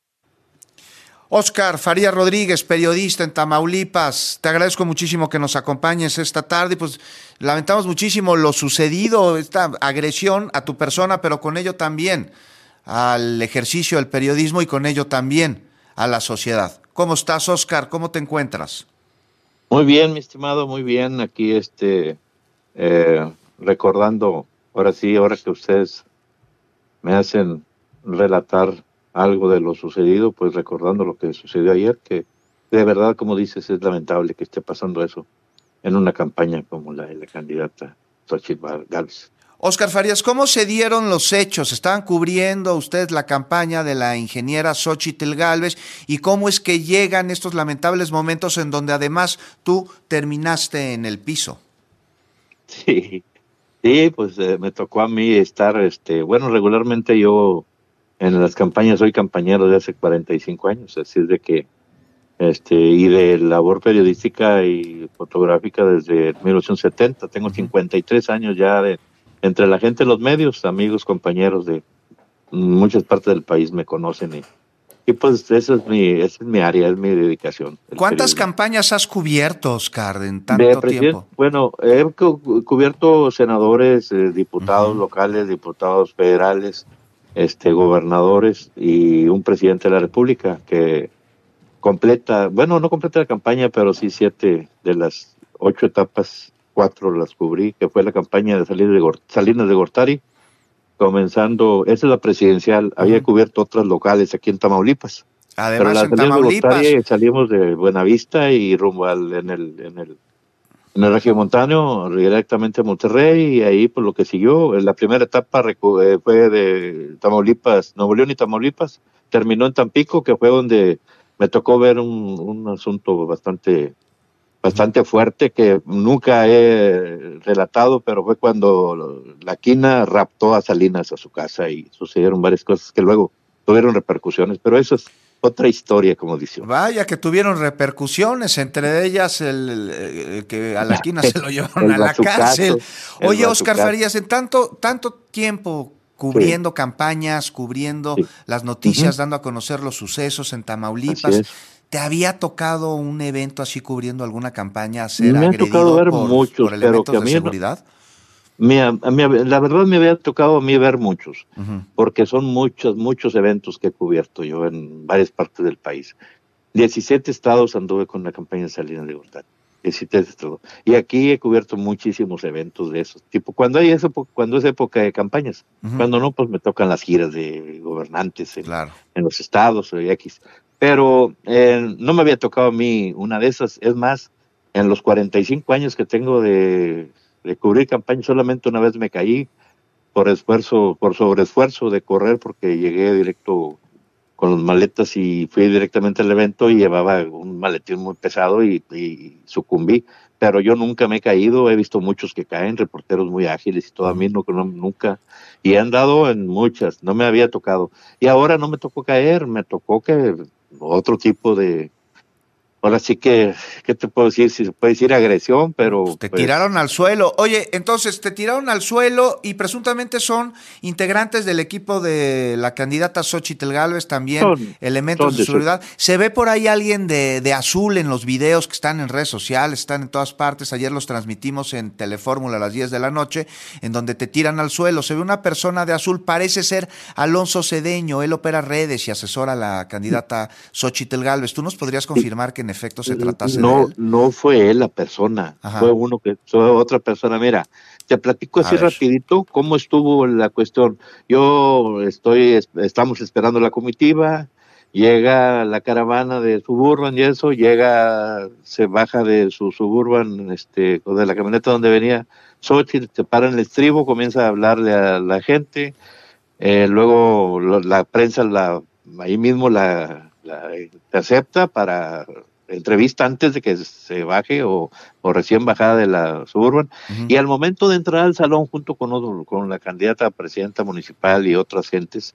B: Óscar Farías Rodríguez, periodista en Tamaulipas, te agradezco muchísimo que nos acompañes esta tarde, y pues lamentamos muchísimo lo sucedido, esta agresión a tu persona, pero con ello también al ejercicio del periodismo y con ello también a la sociedad. ¿Cómo estás, Óscar? ¿Cómo te encuentras?
S: Muy bien, mi estimado, muy bien. Aquí recordando, ahora que ustedes me hacen relatar algo de lo sucedido, pues recordando lo que sucedió ayer, que de verdad, como dices, es lamentable que esté pasando eso en una campaña como la de la candidata Xóchitl Gálvez.
B: Óscar Farías, ¿cómo se dieron los hechos? ¿Estaban cubriendo ustedes la campaña de la ingeniera Xóchitl Gálvez? ¿Y cómo es que llegan estos lamentables momentos en donde además tú terminaste en el piso?
S: Sí, pues me tocó a mí estar, regularmente yo en las campañas soy campañero de hace 45 años, así es de que, y de labor periodística y fotográfica desde 1970, tengo 53 años ya entre la gente de los medios, amigos, compañeros de muchas partes del país me conocen y pues esa es mi área, es mi dedicación.
B: ¿Cuántas campañas has cubierto, Óscar, en tanto tiempo?
S: Bueno, he cubierto senadores, diputados locales, diputados federales, gobernadores y un presidente de la República que no completa la campaña, pero sí 7 de las 8 etapas, 4 las cubrí, que fue la campaña de Salinas de Gortari, comenzando, esa es la presidencial, había cubierto otras locales aquí en Tamaulipas.
B: Además,
S: pero la
B: en Tamaulipas.
S: De Gortari, salimos de Buenavista y rumbo en el regiomontano directamente a Monterrey, y ahí pues lo que siguió, la primera etapa fue de Tamaulipas, Nuevo León y Tamaulipas, terminó en Tampico, que fue donde me tocó ver un asunto bastante fuerte que nunca he relatado, pero fue cuando la Quina raptó a Salinas a su casa y sucedieron varias cosas que luego tuvieron repercusiones, pero eso es otra historia, como dice.
B: Vaya que tuvieron repercusiones, entre ellas el que a la esquina se lo llevaron a la cárcel. Oye, Óscar Farías, en tanto tiempo cubriendo campañas, cubriendo las noticias, dando a conocer los sucesos en Tamaulipas, ¿te había tocado un evento así cubriendo alguna campaña ser agredido por elementos de seguridad?
S: La verdad me había tocado a mí ver muchos, porque son muchos eventos que he cubierto yo en varias partes del país. 17 estados anduve con la campaña de Salinas de Gortari, 17 estados. Y aquí he cubierto muchísimos eventos de esos, tipo cuando es época de campañas. Cuando no, pues me tocan las giras de gobernantes en los estados o X. Pero no me había tocado a mí una de esas. Es más, en los 45 años que tengo de cubrir campaña, solamente una vez me caí por sobreesfuerzo de correr, porque llegué directo con las maletas y fui directamente al evento y llevaba un maletín muy pesado y sucumbí. Pero yo nunca me he caído, he visto muchos que caen, reporteros muy ágiles y todo, a mí nunca. Y he andado en muchas, no me había tocado. Y ahora no me tocó caer, me tocó que otro tipo de... Ahora sí que, ¿qué te puedo decir? Si se puede decir agresión, pero...
B: Te tiraron al suelo. Oye, entonces te tiraron al suelo y presuntamente son integrantes del equipo de la candidata Xóchitl Gálvez, también elementos de seguridad. Se ve por ahí alguien de azul en los videos que están en redes sociales, están en todas partes. Ayer los transmitimos en Telefórmula a las 10 de la noche, en donde te tiran al suelo. Se ve una persona de azul, parece ser Alonso Cedeño. Él opera redes y asesora a la candidata Xóchitl Gálvez. ¿Tú nos podrías confirmar que en efecto se tratase de él?
S: No fue él la persona, fue otra persona. Mira, te platico así rapidito cómo estuvo la cuestión. Estamos esperando la comitiva, llega la caravana de Suburban y eso, se baja de su Suburban, o de la camioneta donde venía Xóchitl, se para en el estribo, comienza a hablarle a la gente, luego la prensa ahí mismo la acepta para entrevista antes de que se baje o recién bajada de la Suburban, y al momento de entrar al salón junto con la candidata a presidenta municipal y otras gentes,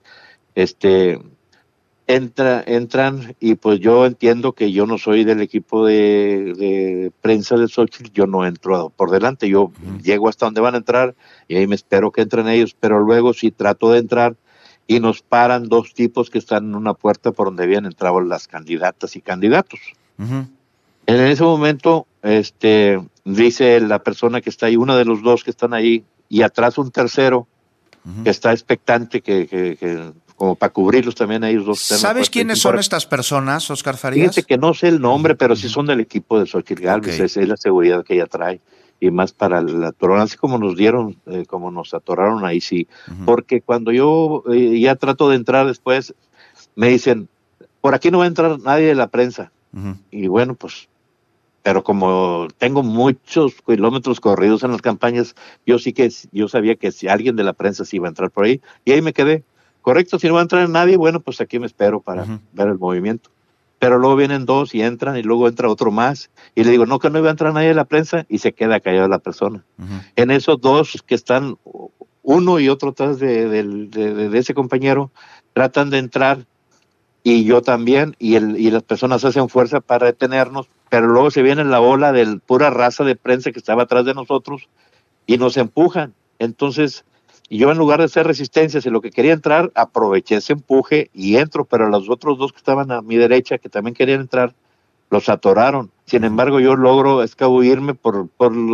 S: entran y pues yo entiendo que yo no soy del equipo de prensa de Xóchitl, yo no entro por delante, yo llego hasta donde van a entrar y ahí me espero que entren ellos, pero luego sí trato de entrar y nos paran dos tipos que están en una puerta por donde habían entrado las candidatas y candidatos. En ese momento, dice la persona que está ahí, uno de los dos que están ahí, y atrás un tercero que está expectante, que como para cubrirlos también a ellos dos.
B: ¿Sabes quiénes son estas personas, Óscar Farías?
S: Fíjate que no sé el nombre, pero sí son del equipo de Xóchitl Gálvez, es la seguridad que ella trae. Y más para la atorón, así como como nos atoraron ahí, sí. Porque cuando yo ya trato de entrar después, me dicen, por aquí no va a entrar nadie de la prensa. Y bueno, pues, pero como tengo muchos kilómetros corridos en las campañas, yo sabía que si alguien de la prensa sí iba a entrar por ahí, y ahí me quedé. Correcto, si no va a entrar nadie, bueno, pues aquí me espero para ver el movimiento. Pero luego vienen dos y entran, y luego entra otro más, y le digo, no, que no iba a entrar nadie de la prensa, y se queda callada la persona. En esos dos que están, uno y otro atrás de ese compañero, tratan de entrar, y yo también, y las personas hacen fuerza para detenernos, pero luego se viene la ola de pura raza de prensa que estaba atrás de nosotros, y nos empujan. Entonces, yo en lugar de hacer resistencia, si lo que quería entrar, aproveché ese empuje y entro, pero los otros dos que estaban a mi derecha, que también querían entrar, los atoraron. Sin embargo, yo logro escabullirme por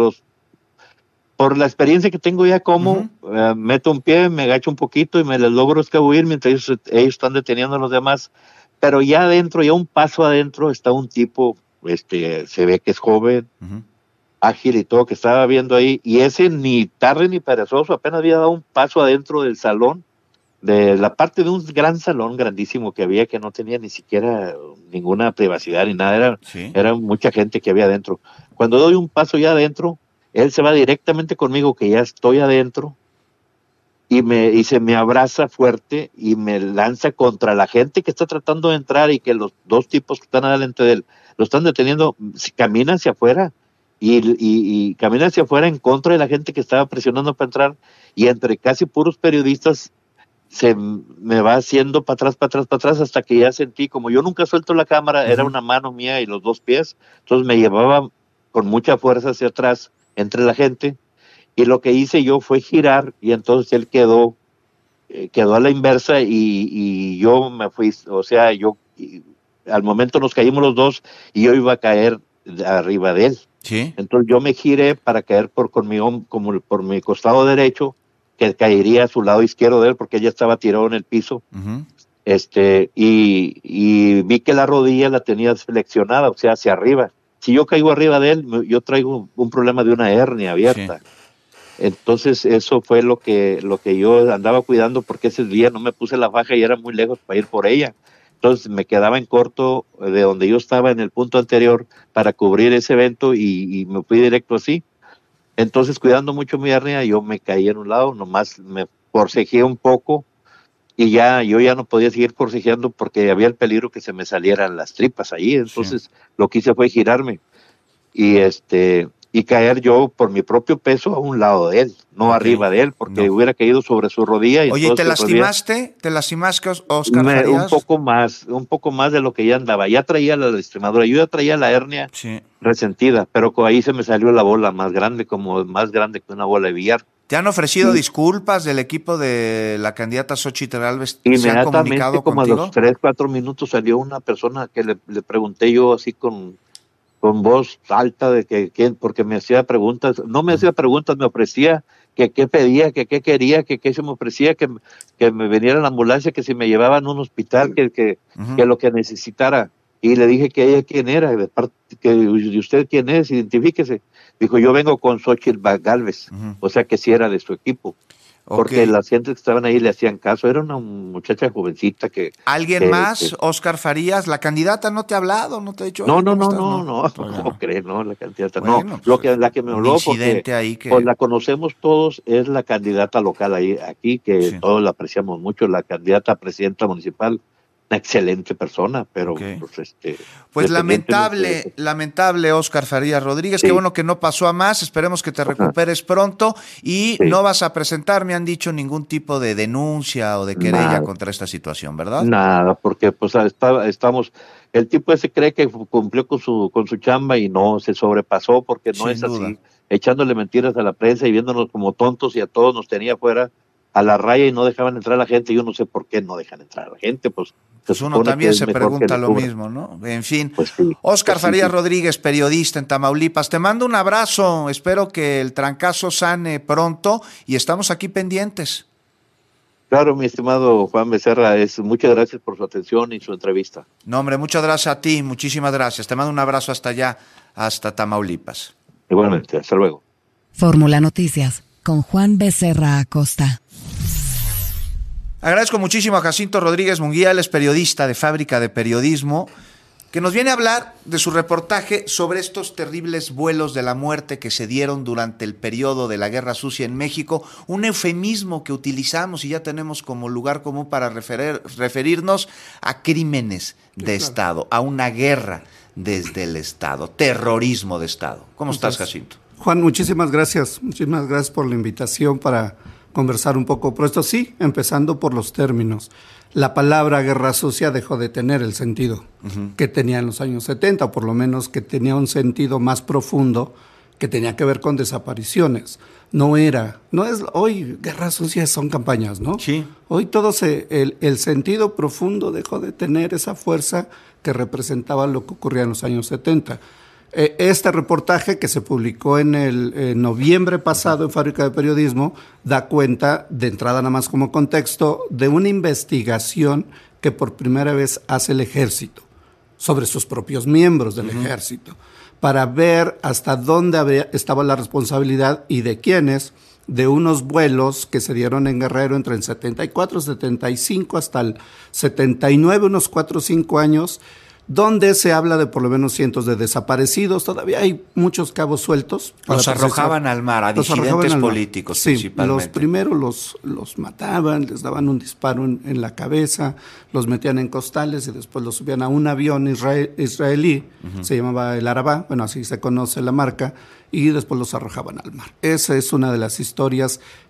S: la experiencia que tengo ya meto un pie, me agacho un poquito y me les logro escabullir mientras ellos están deteniendo a los demás. Pero ya adentro, ya un paso adentro, está un tipo, se ve que es joven, ágil y todo, que estaba viendo ahí, y ese ni tarde ni perezoso, apenas había dado un paso adentro del salón, de la parte de un gran salón grandísimo que había, que no tenía ni siquiera ninguna privacidad ni nada, era mucha gente que había adentro. Cuando doy un paso ya adentro, él se va directamente conmigo, que ya estoy adentro, y se me abraza fuerte y me lanza contra la gente que está tratando de entrar, y que los dos tipos que están adelante de él lo están deteniendo, camina hacia afuera y camina hacia afuera en contra de la gente que estaba presionando para entrar, y entre casi puros periodistas se me va haciendo para atrás, hasta que ya sentí, como yo nunca suelto la cámara, era una mano mía y los 2 pies, entonces me llevaba con mucha fuerza hacia atrás entre la gente, y lo que hice yo fue girar, y entonces él quedó a la inversa, y yo me fui, o sea, al momento nos caímos los dos, y yo iba a caer arriba de él.
B: ¿Sí?
S: Entonces yo me giré para caer por mi costado derecho, que caería a su lado izquierdo de él, porque ella estaba tirado en el piso.
B: Uh-huh.
S: Y vi que la rodilla la tenía flexionada, o sea, hacia arriba. Si yo caigo arriba de él, yo traigo un problema de una hernia abierta. Sí. Entonces eso fue lo que yo andaba cuidando, porque ese día no me puse la faja y era muy lejos para ir por ella. Entonces me quedaba en corto de donde yo estaba en el punto anterior para cubrir ese evento, y me fui directo así. Entonces, cuidando mucho mi hernia, yo me caí en un lado, nomás me forcejeé un poco, y yo ya no podía seguir forcejeando porque había el peligro que se me salieran las tripas ahí. Entonces lo que hice fue girarme y caer yo por mi propio peso a un lado de él, no arriba de él, porque hubiera caído sobre su rodilla. Y
B: oye, ¿te lastimaste? ¿Te lastimaste, Óscar Farías?
S: Un poco más de lo que ya andaba. Ya traía la lastimadura, yo ya traía la hernia resentida, pero ahí se me salió la bola más grande que una bola de billar.
B: ¿Te han ofrecido disculpas del equipo de la candidata Xóchitl Gálvez?
S: Inmediatamente,
B: ¿se han comunicado
S: como
B: contigo?
S: a los 3-4 minutos salió una persona que le pregunté yo así con voz alta de que quién, porque me hacía preguntas, no me hacía preguntas, me ofrecía que qué pedía, que qué quería, que qué se me ofrecía, que me viniera la ambulancia, que si me llevaban a un hospital, que lo que necesitara. Y le dije que ella quién era, ¿y usted quién es? Identifíquese. Dijo, yo vengo con Xóchitl Gálvez, o sea que sí era de su equipo. Porque las gentes que estaban ahí le hacían caso. Era una muchacha jovencita que...
B: ¿Alguien más, Óscar Farías? ¿La candidata no te ha hablado? ¿No te ha dicho?
S: No, ¿cómo crees? No, la candidata bueno, no. La que me habló, porque
B: ahí que...
S: pues la conocemos todos, es la candidata local aquí, que todos la apreciamos mucho, la candidata a presidenta municipal. Una excelente persona, pero
B: pues lamentable Óscar Farías Rodríguez, qué bueno que no pasó a más, esperemos que te recuperes pronto, y no vas a presentar, me han dicho, ningún tipo de denuncia o de querella contra esta situación, ¿verdad?
S: Nada, porque pues estamos, el tipo ese cree que cumplió con su chamba y no, se sobrepasó, porque no es así, echándole mentiras a la prensa y viéndonos como tontos, y a todos nos tenía fuera a la raya y no dejaban entrar a la gente. Yo no sé por qué no dejan entrar a la gente, pues
B: uno también se pregunta lo mismo, ¿no? En fin, Óscar Farías Rodríguez, periodista en Tamaulipas, te mando un abrazo, espero que el trancazo sane pronto y estamos aquí pendientes.
S: Claro, mi estimado Juan Becerra, muchas gracias por su atención y su entrevista.
B: No, hombre, muchas gracias a ti, muchísimas gracias. Te mando un abrazo hasta allá, hasta Tamaulipas.
S: Igualmente, hasta luego.
A: Fórmula Noticias, con Juan Becerra Acosta.
B: Agradezco muchísimo a Jacinto Rodríguez Munguía, él es periodista de Fábrica de Periodismo, que nos viene a hablar de su reportaje sobre estos terribles vuelos de la muerte que se dieron durante el periodo de la Guerra Sucia en México, un eufemismo que utilizamos y ya tenemos como lugar común para referirnos a crímenes de Estado, a una guerra desde el Estado, terrorismo de Estado. ¿Cómo estás, Jacinto?
U: Juan, muchísimas gracias por la invitación para conversar un poco, pero esto sí, empezando por los términos. La palabra guerra sucia dejó de tener el sentido que tenía en los años 70, o por lo menos que tenía un sentido más profundo, que tenía que ver con desapariciones. Hoy guerra sucia son campañas, ¿no?
B: Sí.
U: Hoy el sentido profundo dejó de tener esa fuerza que representaba lo que ocurría en los años 70. Este reportaje que se publicó en noviembre pasado en Fábrica de Periodismo da cuenta, de entrada nada más como contexto, de una investigación que por primera vez hace el Ejército sobre sus propios miembros del Ejército, para ver hasta dónde estaba la responsabilidad y de quiénes, de unos vuelos que se dieron en Guerrero entre el 74, 75 hasta el 79, unos 4 o 5 años, donde se habla de por lo menos cientos de desaparecidos. Todavía hay muchos cabos sueltos.
B: Los arrojaban al mar, a disidentes políticos principalmente.
U: Los primeros los mataban, les daban un disparo en la cabeza, los metían en costales y después los subían a un avión israelí, se llamaba el Arabá, bueno, así se conoce la marca, y después los arrojaban al mar. Esa es una de las historias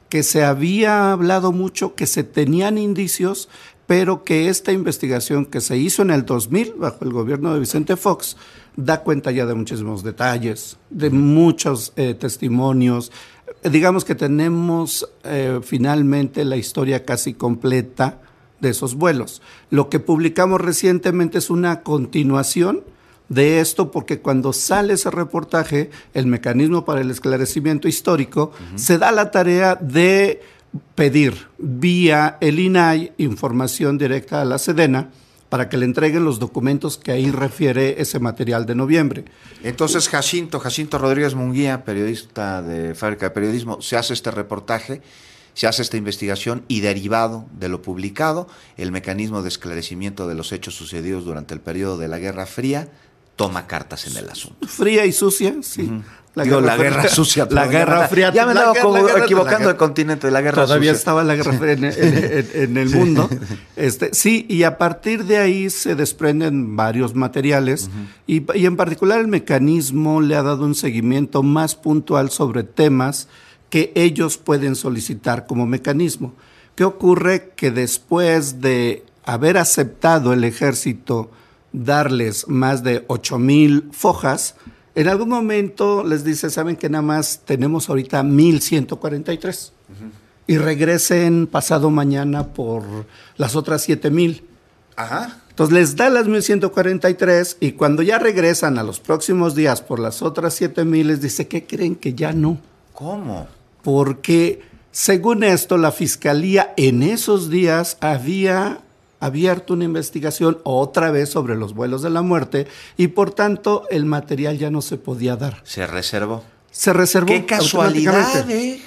U: que se había hablado mucho, que se tenían indicios, pero que esta investigación que se hizo en el 2000 bajo el gobierno de Vicente Fox da cuenta ya de muchísimos detalles, de muchos testimonios. Digamos que tenemos finalmente la historia casi completa de esos vuelos. Lo que publicamos recientemente es una continuación de esto, porque cuando sale ese reportaje, el Mecanismo para el Esclarecimiento Histórico se da la tarea de pedir vía el INAI información directa a la Sedena para que le entreguen los documentos que ahí refiere ese material de noviembre.
B: Entonces Jacinto Rodríguez Munguía, periodista de Fábrica de Periodismo, se hace este reportaje, se hace esta investigación y derivado de lo publicado, el Mecanismo de Esclarecimiento de los Hechos Sucedidos durante el periodo de la Guerra Fría toma cartas en el asunto.
U: Fría y sucia, sí.
B: La guerra sucia.
U: La Guerra Fría.
B: Ya me andaba equivocando el continente de la Guerra
U: Todavía
B: sucia.
U: estaba la Guerra Fría en el mundo. Sí, y a partir de ahí se desprenden varios materiales y en particular el mecanismo le ha dado un seguimiento más puntual sobre temas que ellos pueden solicitar como mecanismo. ¿Qué ocurre? Que después de haber aceptado el ejército darles más de 8,000 fojas, en algún momento les dice, saben que nada más tenemos ahorita 1,143 y regresen pasado mañana por las otras 7,000.
B: Ajá.
U: Entonces les da las 1,143 y cuando ya regresan a los próximos días por las otras 7,000 les dice, ¿qué creen? Que ya no.
B: ¿Cómo?
U: Porque según esto la fiscalía en esos días había abierto una investigación otra vez sobre los vuelos de la muerte y por tanto el material ya no se podía dar.
B: Se reservó.
U: Se reservó.
B: ¡Qué casualidad!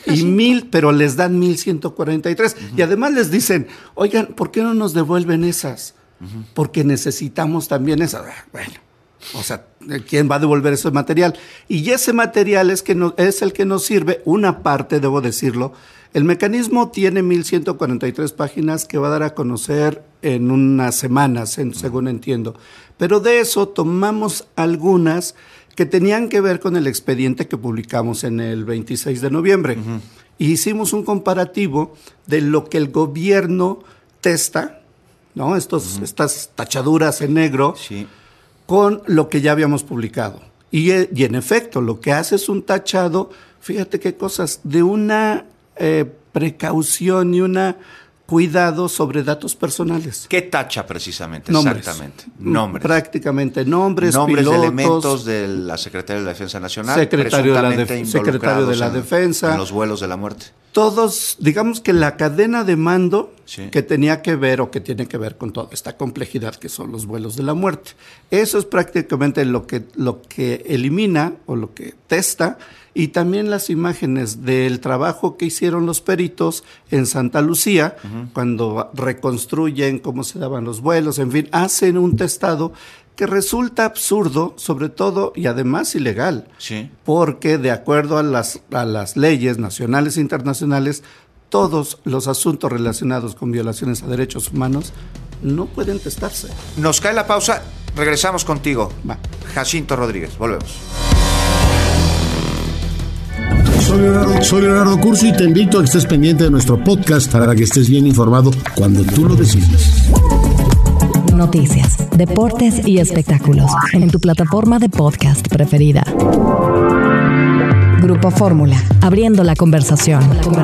U: Pero les dan 1,143 y además les dicen, oigan, ¿por qué no nos devuelven esas? Porque necesitamos también esas. Bueno, o sea, ¿quién va a devolver ese material? Y ese material es el que nos sirve, una parte, debo decirlo. El mecanismo tiene 1,143 páginas que va a dar a conocer en unas semanas, según entiendo. Pero de eso tomamos algunas que tenían que ver con el expediente que publicamos en el 26 de noviembre. Y hicimos un comparativo de lo que el gobierno testa, ¿no? Estas tachaduras en negro, con lo que ya habíamos publicado. Y en efecto, lo que hace es un tachado, fíjate qué cosas, de una precaución y un cuidado sobre datos personales.
B: ¿Qué tacha precisamente?
U: Nombres.
B: Exactamente. Nombres.
U: Prácticamente nombres,
B: nombres
U: pilotos,
B: de elementos de la Secretaría de la Defensa Nacional,
U: secretario de la Defensa,
B: en los vuelos de la muerte.
U: Todos, digamos que la cadena de mando que tenía que ver o que tiene que ver con toda esta complejidad que son los vuelos de la muerte. Eso es prácticamente lo que elimina o lo que testa, y también las imágenes del trabajo que hicieron los peritos en Santa Lucía, cuando reconstruyen cómo se daban los vuelos, en fin, hacen un testado que resulta absurdo, sobre todo, y además ilegal, porque de acuerdo a las leyes nacionales e internacionales, todos los asuntos relacionados con violaciones a derechos humanos no pueden testarse.
B: Nos cae la pausa, regresamos contigo. Jacinto Rodríguez, volvemos.
D: Soy Leonardo Curcio y te invito a que estés pendiente de nuestro podcast para que estés bien informado cuando tú lo decidas.
A: Noticias, deportes y espectáculos en tu plataforma de podcast preferida. Grupo Fórmula, abriendo la conversación.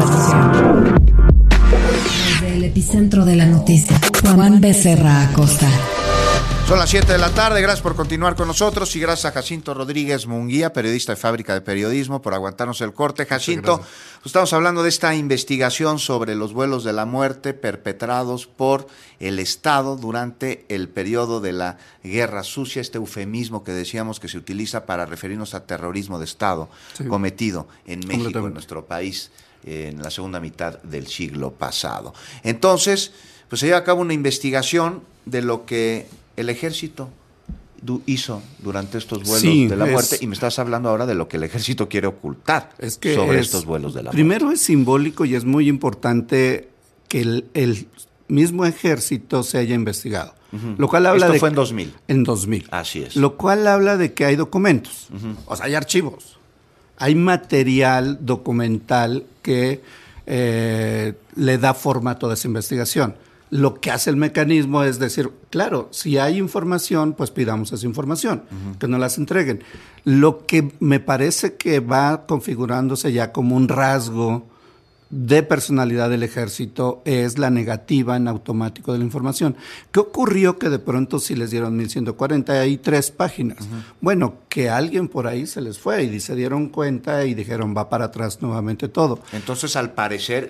A: Desde el epicentro de la noticia, Juan Becerra Acosta.
B: Son las 7 de la tarde, gracias por continuar con nosotros y gracias a Jacinto Rodríguez Munguía, periodista de Fábrica de Periodismo, por aguantarnos el corte. Jacinto, pues estamos hablando de esta investigación sobre los vuelos de la muerte perpetrados por el Estado durante el periodo de la Guerra Sucia, este eufemismo que decíamos que se utiliza para referirnos a terrorismo de Estado cometido en México, en nuestro país, en la segunda mitad del siglo pasado. Entonces, pues se lleva a cabo una investigación de lo que el ejército hizo durante estos vuelos de la muerte, y me estás hablando ahora de lo que el ejército quiere ocultar sobre estos vuelos de la muerte.
U: Primero es simbólico y es muy importante que el mismo ejército se haya investigado. Lo cual habla
B: Esto fue en 2000.
U: En 2000.
B: Así es.
U: Lo cual habla de que hay documentos, o sea, hay archivos, hay material documental que le da forma a toda esa investigación. Lo que hace el mecanismo es decir, claro, si hay información, pues pidamos esa información, que nos las entreguen. Lo que me parece que va configurándose ya como un rasgo de personalidad del ejército es la negativa en automático de la información. ¿Qué ocurrió? Que de pronto si les dieron 1143 páginas. Bueno, que alguien por ahí se les fue y se dieron cuenta y dijeron va para atrás nuevamente todo.
B: Entonces, al parecer,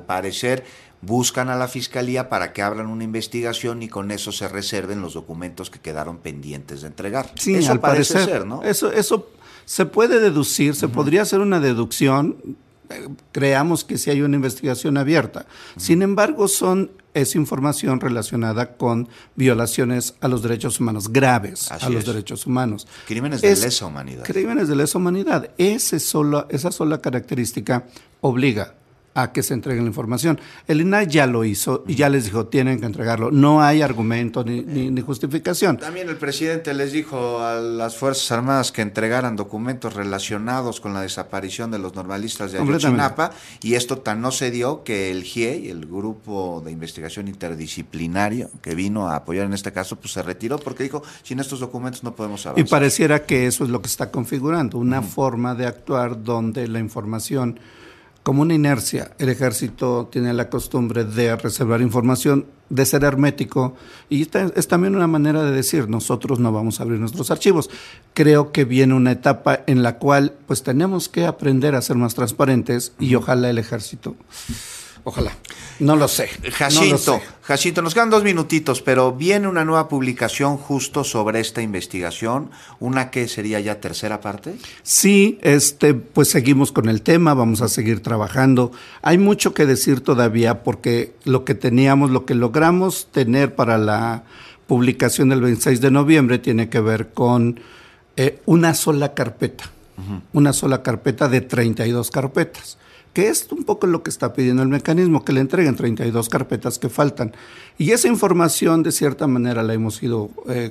B: buscan a la Fiscalía para que abran una investigación y con eso se reserven los documentos que quedaron pendientes de entregar.
U: Sí,
B: eso
U: al
B: parece
U: parecer,
B: ser, ¿no?
U: Eso se puede deducir, se podría hacer una deducción. Creamos que sí hay una investigación abierta. Sin embargo, es información relacionada con violaciones a los derechos humanos, graves a los derechos humanos.
B: Crímenes de lesa humanidad.
U: Crímenes de lesa humanidad. Esa sola característica obliga a que se entregue la información. El INAI ya lo hizo y ya les dijo, tienen que entregarlo. No hay argumento ni justificación.
B: También el presidente les dijo a las Fuerzas Armadas que entregaran documentos relacionados con la desaparición de los normalistas de Ayotzinapa, y esto tan no se dio que el GIEI, el Grupo de Investigación Interdisciplinario, que vino a apoyar en este caso, pues se retiró porque dijo, sin estos documentos no podemos avanzar.
U: Y pareciera que eso es lo que está configurando, una forma de actuar donde la información, como una inercia, el ejército tiene la costumbre de reservar información, de ser hermético, y esta es también una manera de decir, nosotros no vamos a abrir nuestros archivos. Creo que viene una etapa en la cual pues tenemos que aprender a ser más transparentes y ojalá el ejército, ojalá, no lo sé.
B: Jacinto, nos quedan 2 minutitos, pero viene una nueva publicación justo sobre esta investigación, una que sería ya tercera parte.
U: Sí, pues seguimos con el tema, vamos a seguir trabajando. Hay mucho que decir todavía porque lo que logramos tener para la publicación del 26 de noviembre tiene que ver con una sola carpeta, una sola carpeta de 32 carpetas. Que es un poco lo que está pidiendo el mecanismo, que le entreguen 32 carpetas que faltan. Y esa información, de cierta manera, la hemos ido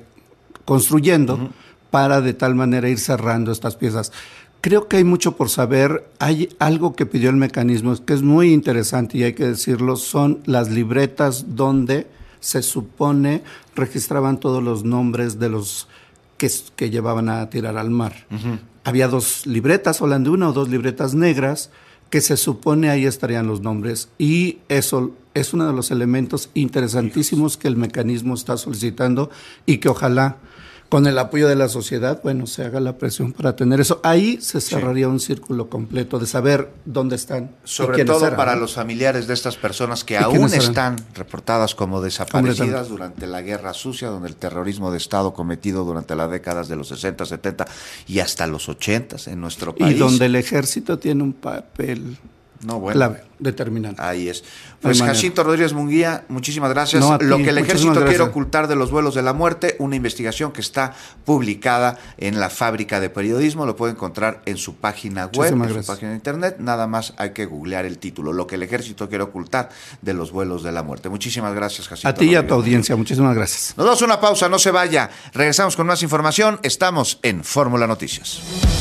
U: construyendo para de tal manera ir cerrando estas piezas. Creo que hay mucho por saber. Hay algo que pidió el mecanismo que es muy interesante y hay que decirlo, son las libretas donde se supone registraban todos los nombres de los que llevaban a tirar al mar. Había 2 libretas, hablan de 1 o 2 libretas negras, que se supone ahí estarían los nombres, y eso es uno de los elementos interesantísimos que el mecanismo está solicitando y que ojalá con el apoyo de la sociedad, se haga la presión para tener eso. Ahí se cerraría un círculo completo de saber dónde están.
B: Sobre todo para los familiares de estas personas que aún están reportadas como desaparecidas durante la Guerra Sucia, donde el terrorismo de Estado cometido durante las décadas de los 60, 70 y hasta los 80 en nuestro país.
U: Y donde el ejército tiene un papel clave, determinante.
B: Ahí es. Pues Jacinto Rodríguez Munguía, muchísimas gracias. Lo que el ejército quiere ocultar de los vuelos de la muerte, una investigación que está publicada en la Fábrica de Periodismo, lo puede encontrar en su página web, en su página de internet, nada más hay que googlear el título, lo que el ejército quiere ocultar de los vuelos de la muerte. Muchísimas gracias, Jacinto.
U: A ti y a tu audiencia, muchísimas gracias.
B: Nos damos una pausa, no se vaya, regresamos con más información, estamos en Fórmula Noticias.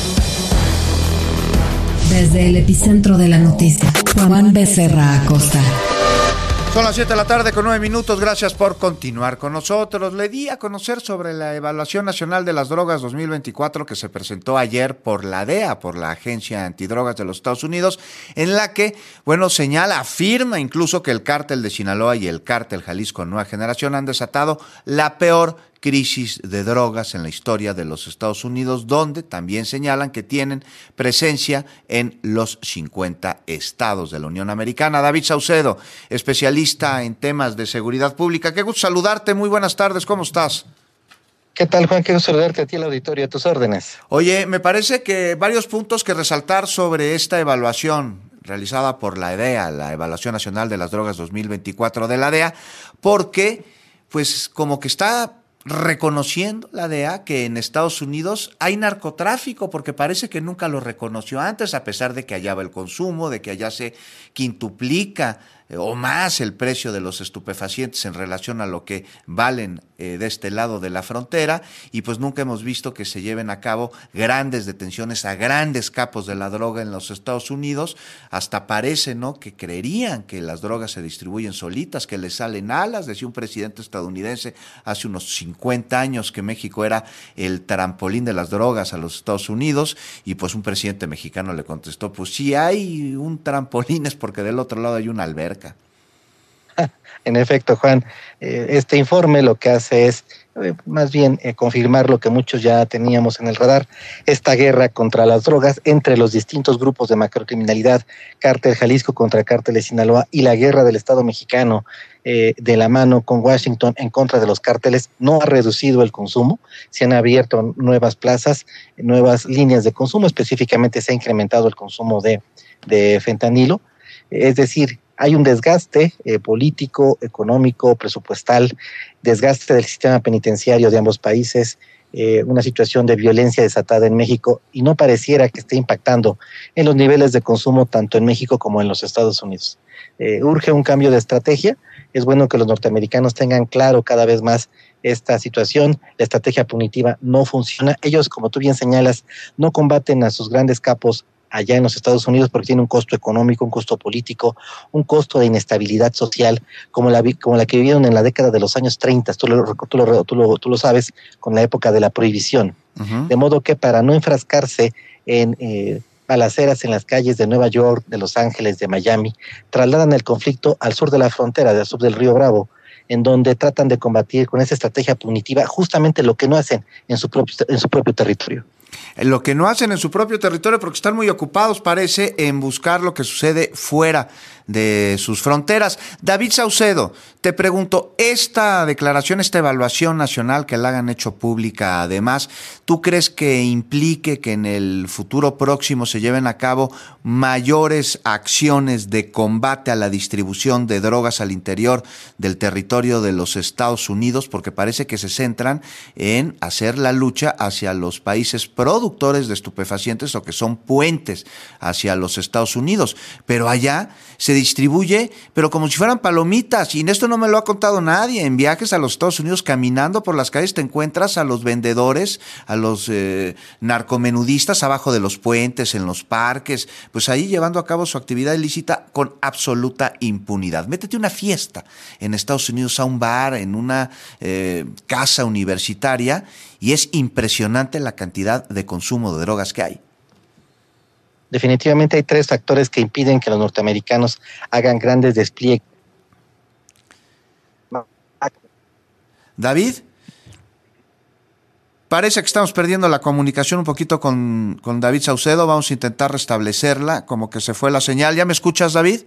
A: Desde el epicentro de la noticia, Juan Becerra Acosta.
B: Son las 7 de la tarde con 9 minutos. Gracias por continuar con nosotros. Le di a conocer sobre la Evaluación Nacional de las Drogas 2024 que se presentó ayer por la DEA, por la Agencia Antidrogas de los Estados Unidos, en la que, afirma incluso que el cártel de Sinaloa y el cártel Jalisco Nueva Generación han desatado la peor crisis de drogas en la historia de los Estados Unidos, donde también señalan que tienen presencia en los 50 estados de la Unión Americana. David Saucedo, especialista en temas de seguridad pública. Qué gusto saludarte, muy buenas tardes, ¿cómo estás?
E: ¿Qué tal, Juan? Qué gusto saludarte a ti, el auditorio, a tus órdenes.
B: Oye, me parece que varios puntos que resaltar sobre esta evaluación realizada por la DEA, la Evaluación Nacional de las Drogas 2024 de la DEA, porque como que está reconociendo la DEA que en Estados Unidos hay narcotráfico, porque parece que nunca lo reconoció antes, a pesar de que allá va el consumo, de que allá se quintuplica o más el precio de los estupefacientes en relación a lo que valen de este lado de la frontera, y pues nunca hemos visto que se lleven a cabo grandes detenciones a grandes capos de la droga en los Estados Unidos. Hasta parece, ¿no?, que creerían que las drogas se distribuyen solitas, que les salen alas. Decía un presidente estadounidense hace unos 50 años que México era el trampolín de las drogas a los Estados Unidos, y pues un presidente mexicano le contestó, pues si hay un trampolín es porque del otro lado hay una alberca.
E: En efecto, Juan, este informe lo que hace es más bien confirmar lo que muchos ya teníamos en el radar: esta guerra contra las drogas entre los distintos grupos de macrocriminalidad, Cártel Jalisco contra el Cártel de Sinaloa, y la guerra del Estado mexicano de la mano con Washington en contra de los cárteles, no ha reducido el consumo. Se han abierto nuevas plazas, nuevas líneas de consumo, específicamente se ha incrementado el consumo de fentanilo. Es decir, hay un desgaste político, económico, presupuestal, desgaste del sistema penitenciario de ambos países, una situación de violencia desatada en México, y no pareciera que esté impactando en los niveles de consumo tanto en México como en los Estados Unidos. Urge un cambio de estrategia. Es bueno que los norteamericanos tengan claro cada vez más esta situación. La estrategia punitiva no funciona. Ellos, como tú bien señalas, no combaten a sus grandes capos allá en los Estados Unidos porque tiene un costo económico, un costo político, un costo de inestabilidad social, como la que vivieron en la década de los años 30, tú lo sabes, con la época de la prohibición. Uh-huh. De modo que para no enfrascarse en balaceras en las calles de Nueva York, de Los Ángeles, de Miami, trasladan el conflicto al sur de la frontera, al sur del Río Bravo, en donde tratan de combatir con esa estrategia punitiva justamente lo que no hacen en su propio territorio.
B: Lo que no hacen en su propio territorio, porque están muy ocupados, parece, en buscar lo que sucede fuera de sus fronteras. David Saucedo, te pregunto, esta declaración, esta evaluación nacional que la hagan hecho pública, además, ¿tú crees que implique que en el futuro próximo se lleven a cabo mayores acciones de combate a la distribución de drogas al interior del territorio de los Estados Unidos? Porque parece que se centran en hacer la lucha hacia los países productores de estupefacientes o que son puentes hacia los Estados Unidos, pero allá se distribuye, pero como si fueran palomitas, y en esto no me lo ha contado nadie. En viajes a los Estados Unidos, caminando por las calles, te encuentras a los vendedores, a los narcomenudistas abajo de los puentes, en los parques, pues ahí llevando a cabo su actividad ilícita con absoluta impunidad. Métete una fiesta en Estados Unidos, a un bar, en una casa universitaria, y es impresionante la cantidad de consumo de drogas que hay.
E: Definitivamente hay 3 factores que impiden que los norteamericanos hagan grandes despliegues.
B: David, parece que estamos perdiendo la comunicación un poquito con David Saucedo. Vamos a intentar restablecerla, como que se fue la señal. ¿Ya me escuchas, David?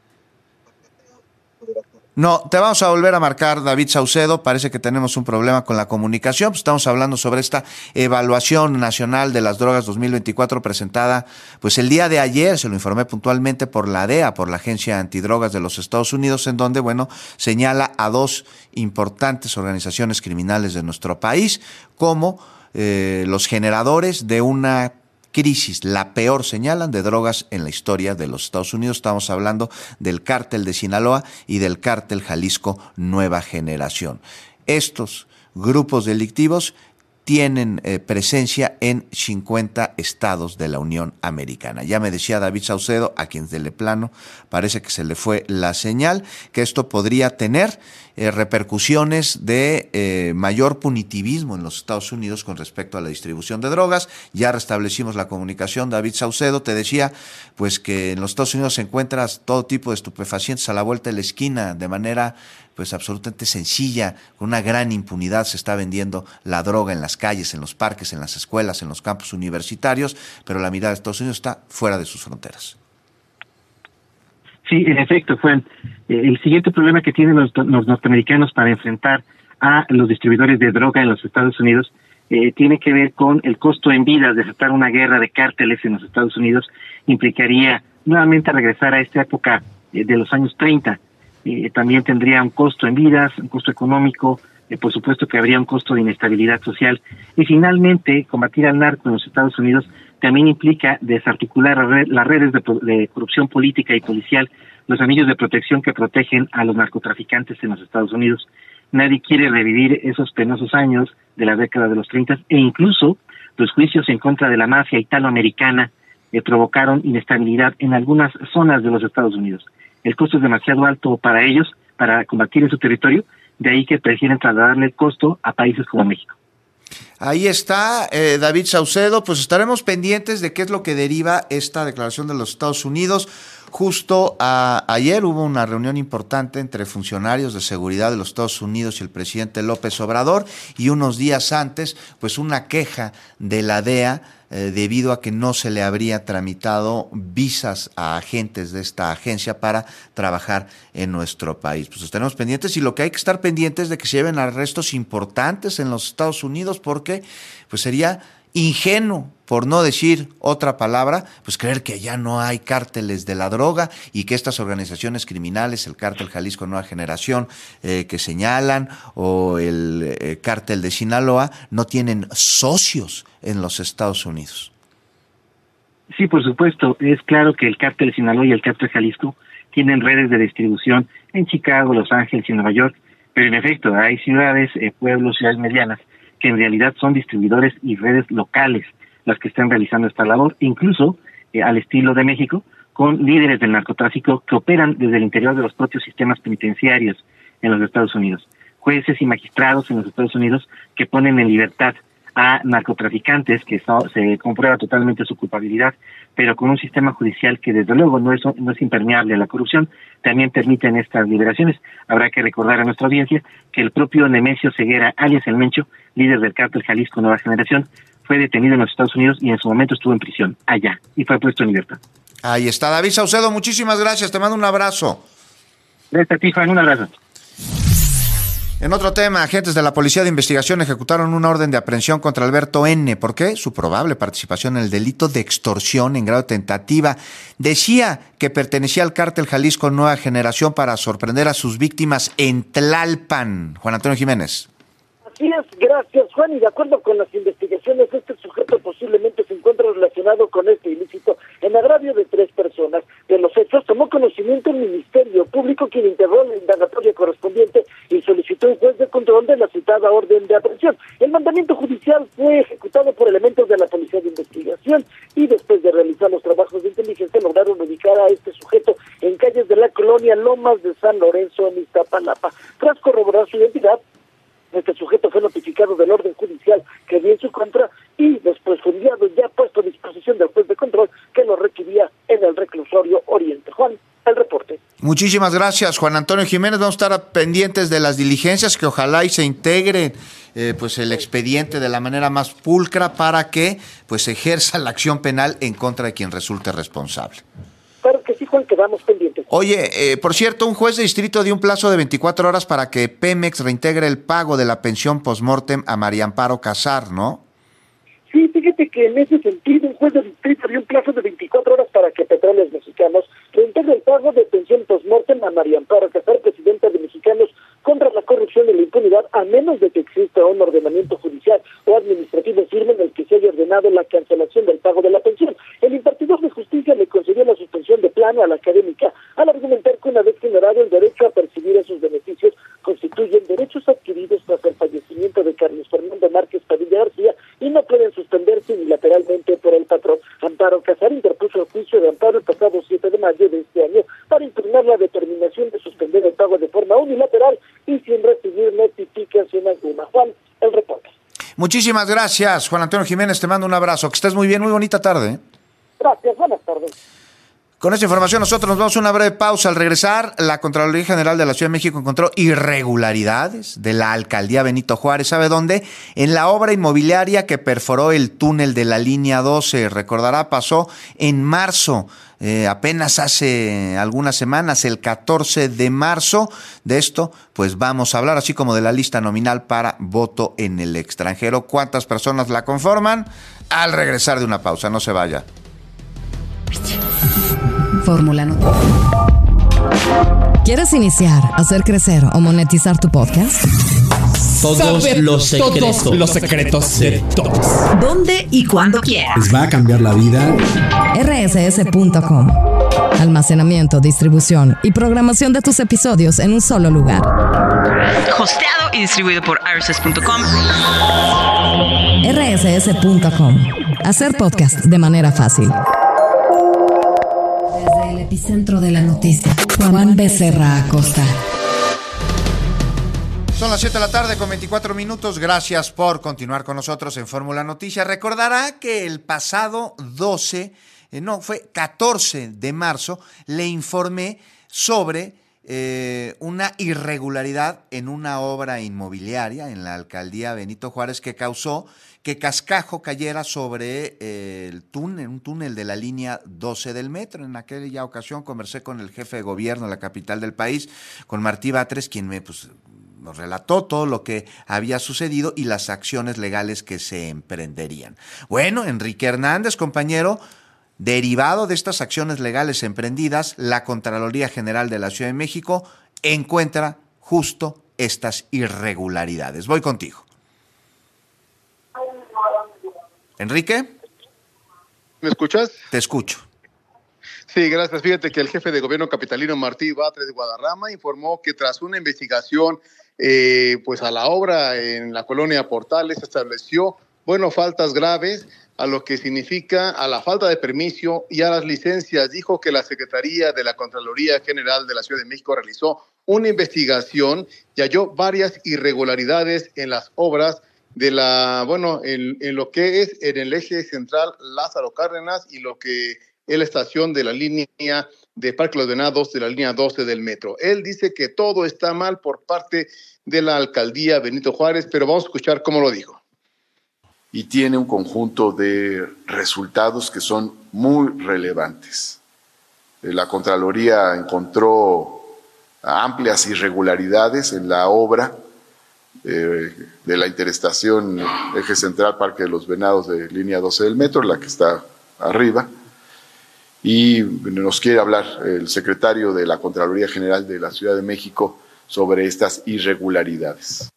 B: No, te vamos a volver a marcar, David Saucedo. Parece que tenemos un problema con la comunicación. Pues estamos hablando sobre esta evaluación nacional de las drogas 2024 presentada pues el día de ayer, se lo informé puntualmente, por la DEA, por la Agencia Antidrogas de los Estados Unidos, en donde, bueno, señala a 2 importantes organizaciones criminales de nuestro país como los generadores de una crisis, la peor, señalan, de drogas en la historia de los Estados Unidos. Estamos hablando del Cártel de Sinaloa y del Cártel Jalisco Nueva Generación. Estos grupos delictivos tienen presencia en 50 estados de la Unión Americana. Ya me decía David Saucedo, a quien de plano parece que se le fue la señal, que esto podría tener repercusiones de mayor punitivismo en los Estados Unidos con respecto a la distribución de drogas. Ya restablecimos la comunicación, David Saucedo. Te decía pues que en los Estados Unidos encuentras todo tipo de estupefacientes a la vuelta de la esquina, de manera pues absolutamente sencilla, con una gran impunidad se está vendiendo la droga en las calles, en los parques, en las escuelas, en los campus universitarios, pero la mirada de Estados Unidos está fuera de sus fronteras.
C: Sí, en efecto, Juan. El siguiente problema que tienen los norteamericanos para enfrentar a los distribuidores de droga en los Estados Unidos tiene que ver con el costo en vidas. Desatar una guerra de cárteles en los Estados Unidos implicaría nuevamente regresar a esta época de los años 30. También tendría un costo en vidas, un costo económico, por supuesto que habría un costo de inestabilidad social. Y finalmente, combatir al narco en los Estados Unidos también implica desarticular las redes de corrupción política y policial los anillos de protección que protegen a los narcotraficantes en los Estados Unidos. Nadie quiere revivir esos penosos años de la década de los 30 e incluso los juicios en contra de la mafia italoamericana provocaron inestabilidad en algunas zonas de los Estados Unidos. El costo es demasiado alto para ellos, para combatir en su territorio, de ahí que prefieren trasladarle el costo a países como México.
B: Ahí está, David Saucedo, pues estaremos pendientes de qué es lo que deriva esta declaración de los Estados Unidos. Justo ayer hubo una reunión importante entre funcionarios de seguridad de los Estados Unidos y el presidente López Obrador, y unos días antes, pues una queja de la DEA debido a que no se le habría tramitado visas a agentes de esta agencia para trabajar en nuestro país. Pues estaremos pendientes, y lo que hay que estar pendientes es de que se lleven arrestos importantes en los Estados Unidos, porque pues sería ingenuo, por no decir otra palabra, pues creer que ya no hay cárteles de la droga y que estas organizaciones criminales, el cártel Jalisco Nueva Generación que señalan, o el cártel de Sinaloa, no tienen socios en los Estados Unidos.
C: Sí, por supuesto. Es claro que el cártel de Sinaloa y el cártel Jalisco tienen redes de distribución en Chicago, Los Ángeles y Nueva York, pero en efecto hay ciudades, pueblos, ciudades medianas que en realidad son distribuidores y redes locales las que están realizando esta labor, incluso al estilo de México, con líderes del narcotráfico que operan desde el interior de los propios sistemas penitenciarios en los Estados Unidos. Jueces y magistrados en los Estados Unidos que ponen en libertad a narcotraficantes que se comprueba totalmente su culpabilidad, pero con un sistema judicial que desde luego no es impermeable a la corrupción, también permiten estas liberaciones. Habrá que recordar a nuestra audiencia que el propio Nemesio Ceguera, alias El Mencho, líder del cártel Jalisco Nueva Generación, fue detenido en los Estados Unidos y en su momento estuvo en prisión allá y fue puesto en libertad.
B: Ahí está, David Saucedo, muchísimas gracias, te mando un abrazo.
C: Gracias a ti, Juan, un abrazo.
B: En otro tema, agentes de la Policía de Investigación ejecutaron una orden de aprehensión contra Alberto N. ¿Por qué? Su probable participación en el delito de extorsión en grado de tentativa. Decía que pertenecía al cártel Jalisco Nueva Generación para sorprender a sus víctimas en Tlalpan. Juan Antonio Jiménez.
Q: Así es, gracias, Juan, y de acuerdo con las investigaciones, este sujeto posiblemente se encuentra relacionado con este ilícito en agravio de 3 personas. De los hechos tomó conocimiento el Ministerio Público, quien integró la indagatoria correspondiente y solicitó un juez de control de la citada orden de aprehensión. El mandamiento judicial fue ejecutado por elementos de la Policía de Investigación y después de realizar los trabajos de inteligencia lograron ubicar a este sujeto en calles de la colonia Lomas de San Lorenzo en Iztapalapa. Tras corroborar su identidad, este sujeto fue notificado del orden judicial que había en su contra y después fue enviado ya puesto a disposición del juez de control que lo requería en el reclusorio Oriente. Juan, el reporte.
B: Muchísimas gracias, Juan Antonio Jiménez. Vamos a estar pendientes de las diligencias, que ojalá y se integre pues el expediente de la manera más pulcra para que pues ejerza la acción penal en contra de quien resulte responsable.
Q: Claro que sí, Juan, quedamos pendientes.
B: Oye, por cierto, un juez de distrito dio un plazo de 24 horas para que Pemex reintegre el pago de la pensión postmortem a María Amparo Casar, ¿no?
Q: Sí, fíjate que en ese sentido un juez de distrito dio un plazo de 24 horas para que Petróleos Mexicanos reintegre el pago de pensión postmortem a María Amparo Casar, presidenta de Mexicanos contra la Corrupción y la Impunidad, a menos de que exista un ordenamiento judicial o administrativo firme en el que se haya ordenado la cancelación del pago de la pensión. El impartidor de justicia le concedió la suspensión de plano a la académica al argumentar que una vez generado el derecho a percibir esos beneficios constituyen derechos adquiridos tras el fallecimiento de Carlos Fernando Márquez Padilla García y no pueden suspenderse unilateralmente por el patrón. Amparo Casar interpuso el juicio de amparo el pasado 7 de mayo de este año para impugnar la determinación de suspender el pago de forma unilateral y sin recibir notificación alguna. Juan, el reporte.
B: Muchísimas gracias, Juan Antonio Jiménez, te mando un abrazo. Que estés muy bien, muy bonita tarde.
Q: Gracias, buenas tardes.
B: Con esta información nosotros nos vamos a una breve pausa. Al regresar, la Contraloría General de la Ciudad de México encontró irregularidades de la Alcaldía Benito Juárez. ¿Sabe dónde? En la obra inmobiliaria que perforó el túnel de la línea 12. Recordará, pasó en marzo, apenas hace algunas semanas, el 14 de marzo. De esto, pues vamos a hablar, así como de la lista nominal para voto en el extranjero. ¿Cuántas personas la conforman? Al regresar de una pausa, no se vaya.
A: Fórmula Noticias. ¿Quieres iniciar, hacer crecer o monetizar tu podcast?
G: Todos los secretos de todos.
A: ¿Dónde y cuándo quieras?
G: Les va a cambiar la vida.
A: rss.com. Almacenamiento, distribución y programación de tus episodios en un solo lugar.
L: Hosteado y distribuido por rss.com.
A: rss.com. Hacer podcast de manera fácil. Desde el epicentro de la noticia, Juan Becerra Acosta.
B: Son las 7 de la tarde con 24 minutos. Gracias por continuar con nosotros en Fórmula Noticias. Recordará que el pasado 14 de marzo, le informé sobre una irregularidad en una obra inmobiliaria en la alcaldía Benito Juárez que causó que cascajo cayera sobre un túnel de la línea 12 del metro. En aquella ocasión conversé con el jefe de gobierno de la capital del país, con Martí Batres, quien nos relató todo lo que había sucedido y las acciones legales que se emprenderían. Bueno, Enrique Hernández, compañero, derivado de estas acciones legales emprendidas, la Contraloría General de la Ciudad de México encuentra justo estas irregularidades. Voy contigo. Enrique.
I: ¿Me escuchas?
B: Te escucho.
I: Sí, gracias. Fíjate que el jefe de gobierno capitalino Martí Batres de Guadarrama informó que tras una investigación pues a la obra en la colonia Portales se estableció, faltas graves a lo que significa a la falta de permiso y a las licencias. Dijo que la Secretaría de la Contraloría General de la Ciudad de México realizó una investigación y halló varias irregularidades en las obras de en lo que es en el eje central Lázaro Cárdenas y lo que es la estación de la línea de Parque Los Venados de la línea 12 del metro. Él dice que todo está mal por parte de la alcaldía Benito Juárez, pero vamos a escuchar cómo lo dijo.
V: Y tiene un conjunto de resultados que son muy relevantes. La Contraloría encontró amplias irregularidades en la obra de la interestación Eje Central Parque de los Venados de línea 12 del metro, la que está arriba, y nos quiere hablar el secretario de la Contraloría General de la Ciudad de México sobre estas irregularidades.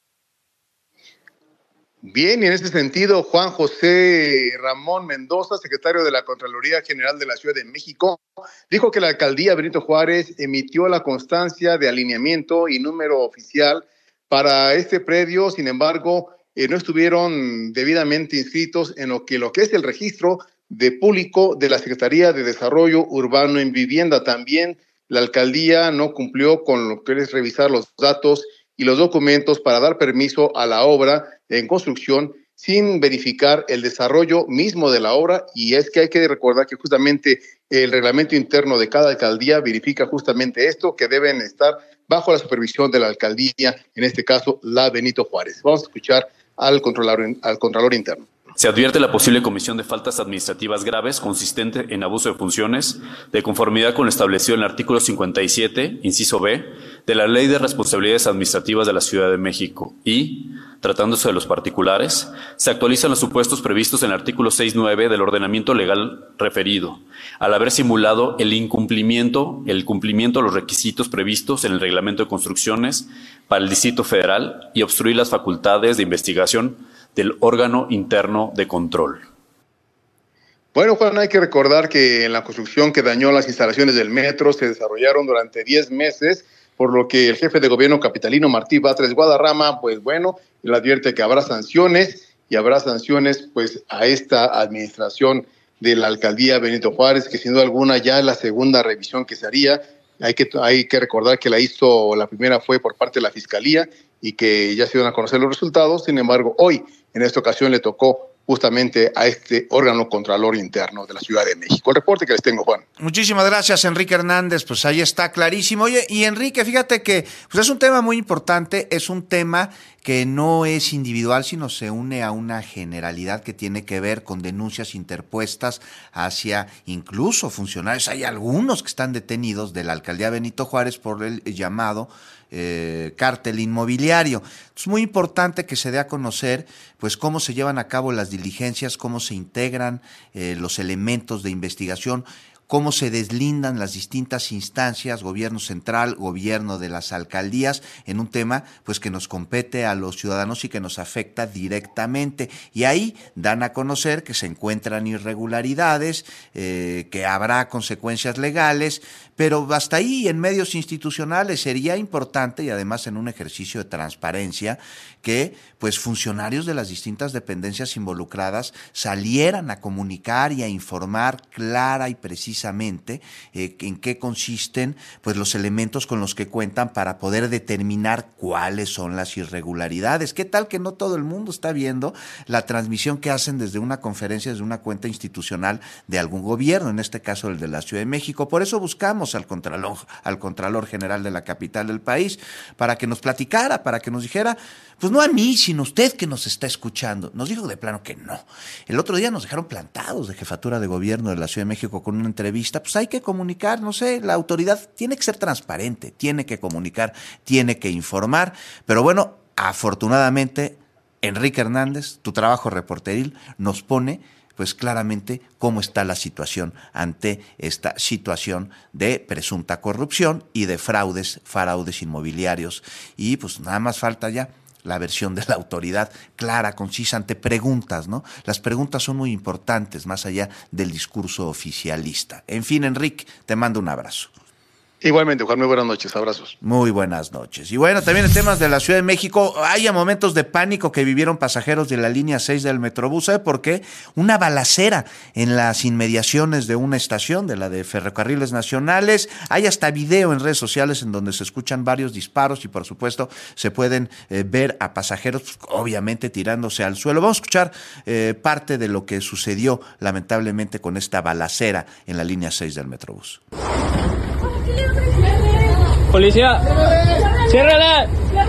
I: Bien, y en ese sentido, Juan José Ramón Mendoza, secretario de la Contraloría General de la Ciudad de México, dijo que la alcaldía Benito Juárez emitió la constancia de alineamiento y número oficial para este predio. Sin embargo, no estuvieron debidamente inscritos en lo que es el registro de público de la Secretaría de Desarrollo Urbano en Vivienda. También la alcaldía no cumplió con lo que es revisar los datos y los documentos para dar permiso a la obra en construcción sin verificar el desarrollo mismo de la obra. Y es que hay que recordar que justamente el reglamento interno de cada alcaldía verifica justamente esto, que deben estar bajo la supervisión de la alcaldía, en este caso la Benito Juárez. Vamos a escuchar al controlador interno.
W: Se advierte la posible comisión de faltas administrativas graves consistente en abuso de funciones de conformidad con lo establecido en el artículo 57, inciso B, de la Ley de Responsabilidades Administrativas de la Ciudad de México y, tratándose de los particulares, se actualizan los supuestos previstos en el artículo 6.9 del ordenamiento legal referido, al haber simulado el cumplimiento de los requisitos previstos en el Reglamento de Construcciones para el Distrito Federal y obstruir las facultades de investigación del órgano interno de control.
I: Bueno, Juan, hay que recordar que en la construcción que dañó las instalaciones del metro se desarrollaron durante 10 meses, por lo que el jefe de gobierno capitalino Martí Batres Guadarrama, le advierte que habrá sanciones a esta administración de la alcaldía Benito Juárez, que sin duda alguna ya es la segunda revisión que se haría. Hay que recordar que la primera fue por parte de la Fiscalía y que ya se iban a conocer los resultados. Sin embargo, hoy, en esta ocasión, le tocó justamente a este órgano contralor interno de la Ciudad de México. El reporte que les tengo, Juan.
B: Muchísimas gracias, Enrique Hernández. Pues ahí está clarísimo. Oye, y Enrique, fíjate que es un tema muy importante, es un tema que no es individual, sino se une a una generalidad que tiene que ver con denuncias interpuestas hacia incluso funcionarios. Hay algunos que están detenidos de la alcaldía Benito Juárez por el llamado cártel inmobiliario. Es muy importante que se dé a conocer cómo se llevan a cabo las diligencias, cómo se integran los elementos de investigación, cómo se deslindan las distintas instancias, gobierno central, gobierno de las alcaldías, en un tema pues que nos compete a los ciudadanos y que nos afecta directamente. Y ahí dan a conocer que se encuentran irregularidades, que habrá consecuencias legales, pero hasta ahí en medios institucionales sería importante, y además en un ejercicio de transparencia, que pues funcionarios de las distintas dependencias involucradas salieran a comunicar y a informar clara y precisamente en qué consisten pues los elementos con los que cuentan para poder determinar cuáles son las irregularidades. ¿Qué tal que no todo el mundo está viendo la transmisión que hacen desde una conferencia, desde una cuenta institucional de algún gobierno, en este caso el de la Ciudad de México? Por eso buscamos al Contralor General de la capital del país, para que nos platicara, para que nos dijera, pues no a mí, sino usted que nos está escuchando. Nos dijo de plano que no. El otro día nos dejaron plantados de Jefatura de Gobierno de la Ciudad de México con una entrevista. Pues hay que comunicar, no sé, la autoridad tiene que ser transparente, tiene que comunicar, tiene que informar. Pero bueno, afortunadamente, Enrique Hernández, tu trabajo reporteril, nos pone pues claramente cómo está la situación ante esta situación de presunta corrupción y de fraudes inmobiliarios. Y pues nada más falta ya la versión de la autoridad clara, concisa, ante preguntas, ¿no? Las preguntas son muy importantes, más allá del discurso oficialista. En fin, Enrique, te mando un abrazo.
I: Igualmente, Juan, muy buenas noches, abrazos.
B: Muy buenas noches. Y bueno, también en temas de la Ciudad de México, hay momentos de pánico que vivieron pasajeros de la línea 6 del Metrobús. ¿Sabe por qué? Una balacera en las inmediaciones de una estación, de la de Ferrocarriles Nacionales. Hay hasta video en redes sociales en donde se escuchan varios disparos y por supuesto se pueden ver a pasajeros obviamente tirándose al suelo. Vamos a escuchar parte de lo que sucedió lamentablemente con esta balacera en la línea 6 del Metrobús.
K: Policía, ciérrala.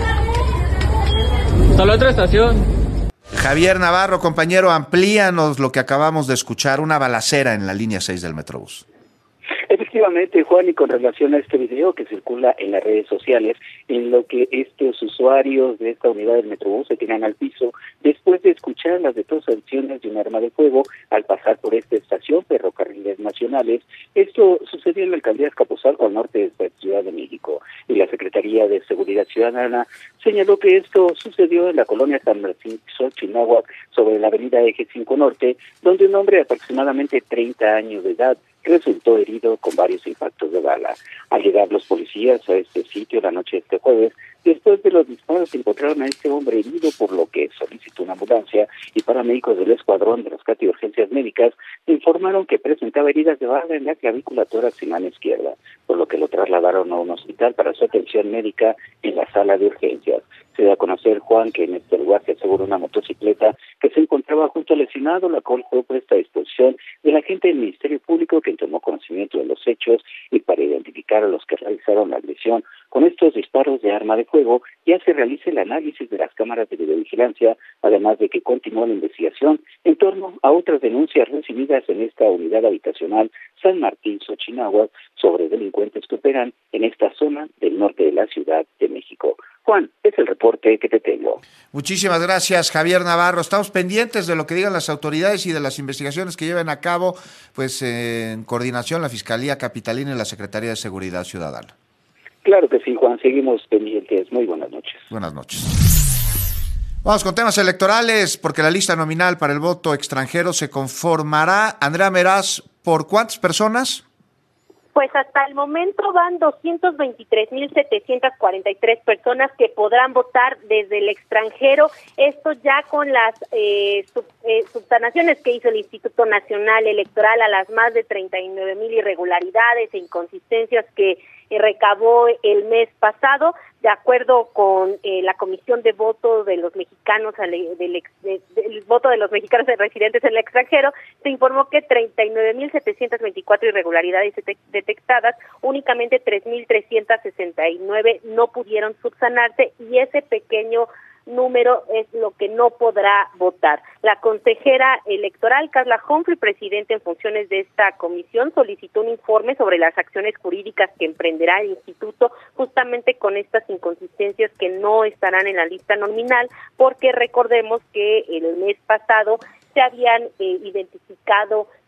K: Hasta la otra estación.
B: Javier Navarro, compañero, amplíanos lo que acabamos de escuchar, una balacera en la línea 6 del Metrobús.
C: Efectivamente, Juan, y con relación a este video que circula en las redes sociales, en lo que estos usuarios de esta unidad del Metrobús se tiran al piso después de escuchar las detonaciones de un arma de fuego al pasar por esta estación Ferrocarriles Nacionales. Esto sucedió en la alcaldía Azcapotzalco, al norte de la Ciudad de México, y la Secretaría de Seguridad Ciudadana señaló que esto sucedió en la colonia San Martín Xochitláhuac, sobre la avenida Eje 5 Norte, donde un hombre de aproximadamente 30 años de edad resultó herido con varios impactos de bala. Al llegar los policías a este sitio la noche de este jueves, después de los disparos encontraron a este hombre herido, por lo que solicitó una ambulancia, y paramédicos del escuadrón de rescate y urgencias médicas informaron que presentaba heridas de bala en la clavícula, tórax y mano izquierda, por lo que lo trasladaron a un hospital para su atención médica en la sala de urgencias. Se da a conocer, Juan, que en este lugar se aseguró una motocicleta que se encontraba junto al lesionado, la cual fue puesta a disposición del agente del Ministerio Público, quien tomó conocimiento de los hechos, y para identificar a los que realizaron la agresión con estos disparos de arma de fuego, ya se realiza el análisis de las cámaras de videovigilancia, además de que continúa la investigación en torno a otras denuncias recibidas en esta unidad habitacional San Martín Xochitláhuac sobre delincuentes que operan en esta zona del norte de la Ciudad de México. Juan, es el reporte que te tengo.
B: Muchísimas gracias, Javier Navarro. Estamos pendientes de lo que digan las autoridades y de las investigaciones que lleven a cabo, pues en coordinación la Fiscalía Capitalina y la Secretaría de Seguridad Ciudadana.
C: Claro que sí, Juan, seguimos pendientes. Muy buenas noches.
B: Buenas noches. Vamos con temas electorales, porque la lista nominal para el voto extranjero se conformará, Andrea Meraz, ¿por cuántas personas?
N: Pues hasta el momento van 223.743 personas que podrán votar desde el extranjero. Esto ya con las subsanaciones que hizo el Instituto Nacional Electoral a las más de 39,000 irregularidades e inconsistencias que recabó el mes pasado. De acuerdo con la Comisión de Voto de los Mexicanos, del voto de los mexicanos residentes en el extranjero, se informó que 39.724 irregularidades detectadas, únicamente 3.369 no pudieron subsanarse, y ese pequeño número es lo que no podrá votar. La consejera electoral Carla Humphrey, presidenta en funciones de esta comisión, solicitó un informe sobre las acciones jurídicas que emprenderá el instituto justamente con estas inconsistencias que no estarán en la lista nominal, porque recordemos que el mes pasado se habían identificado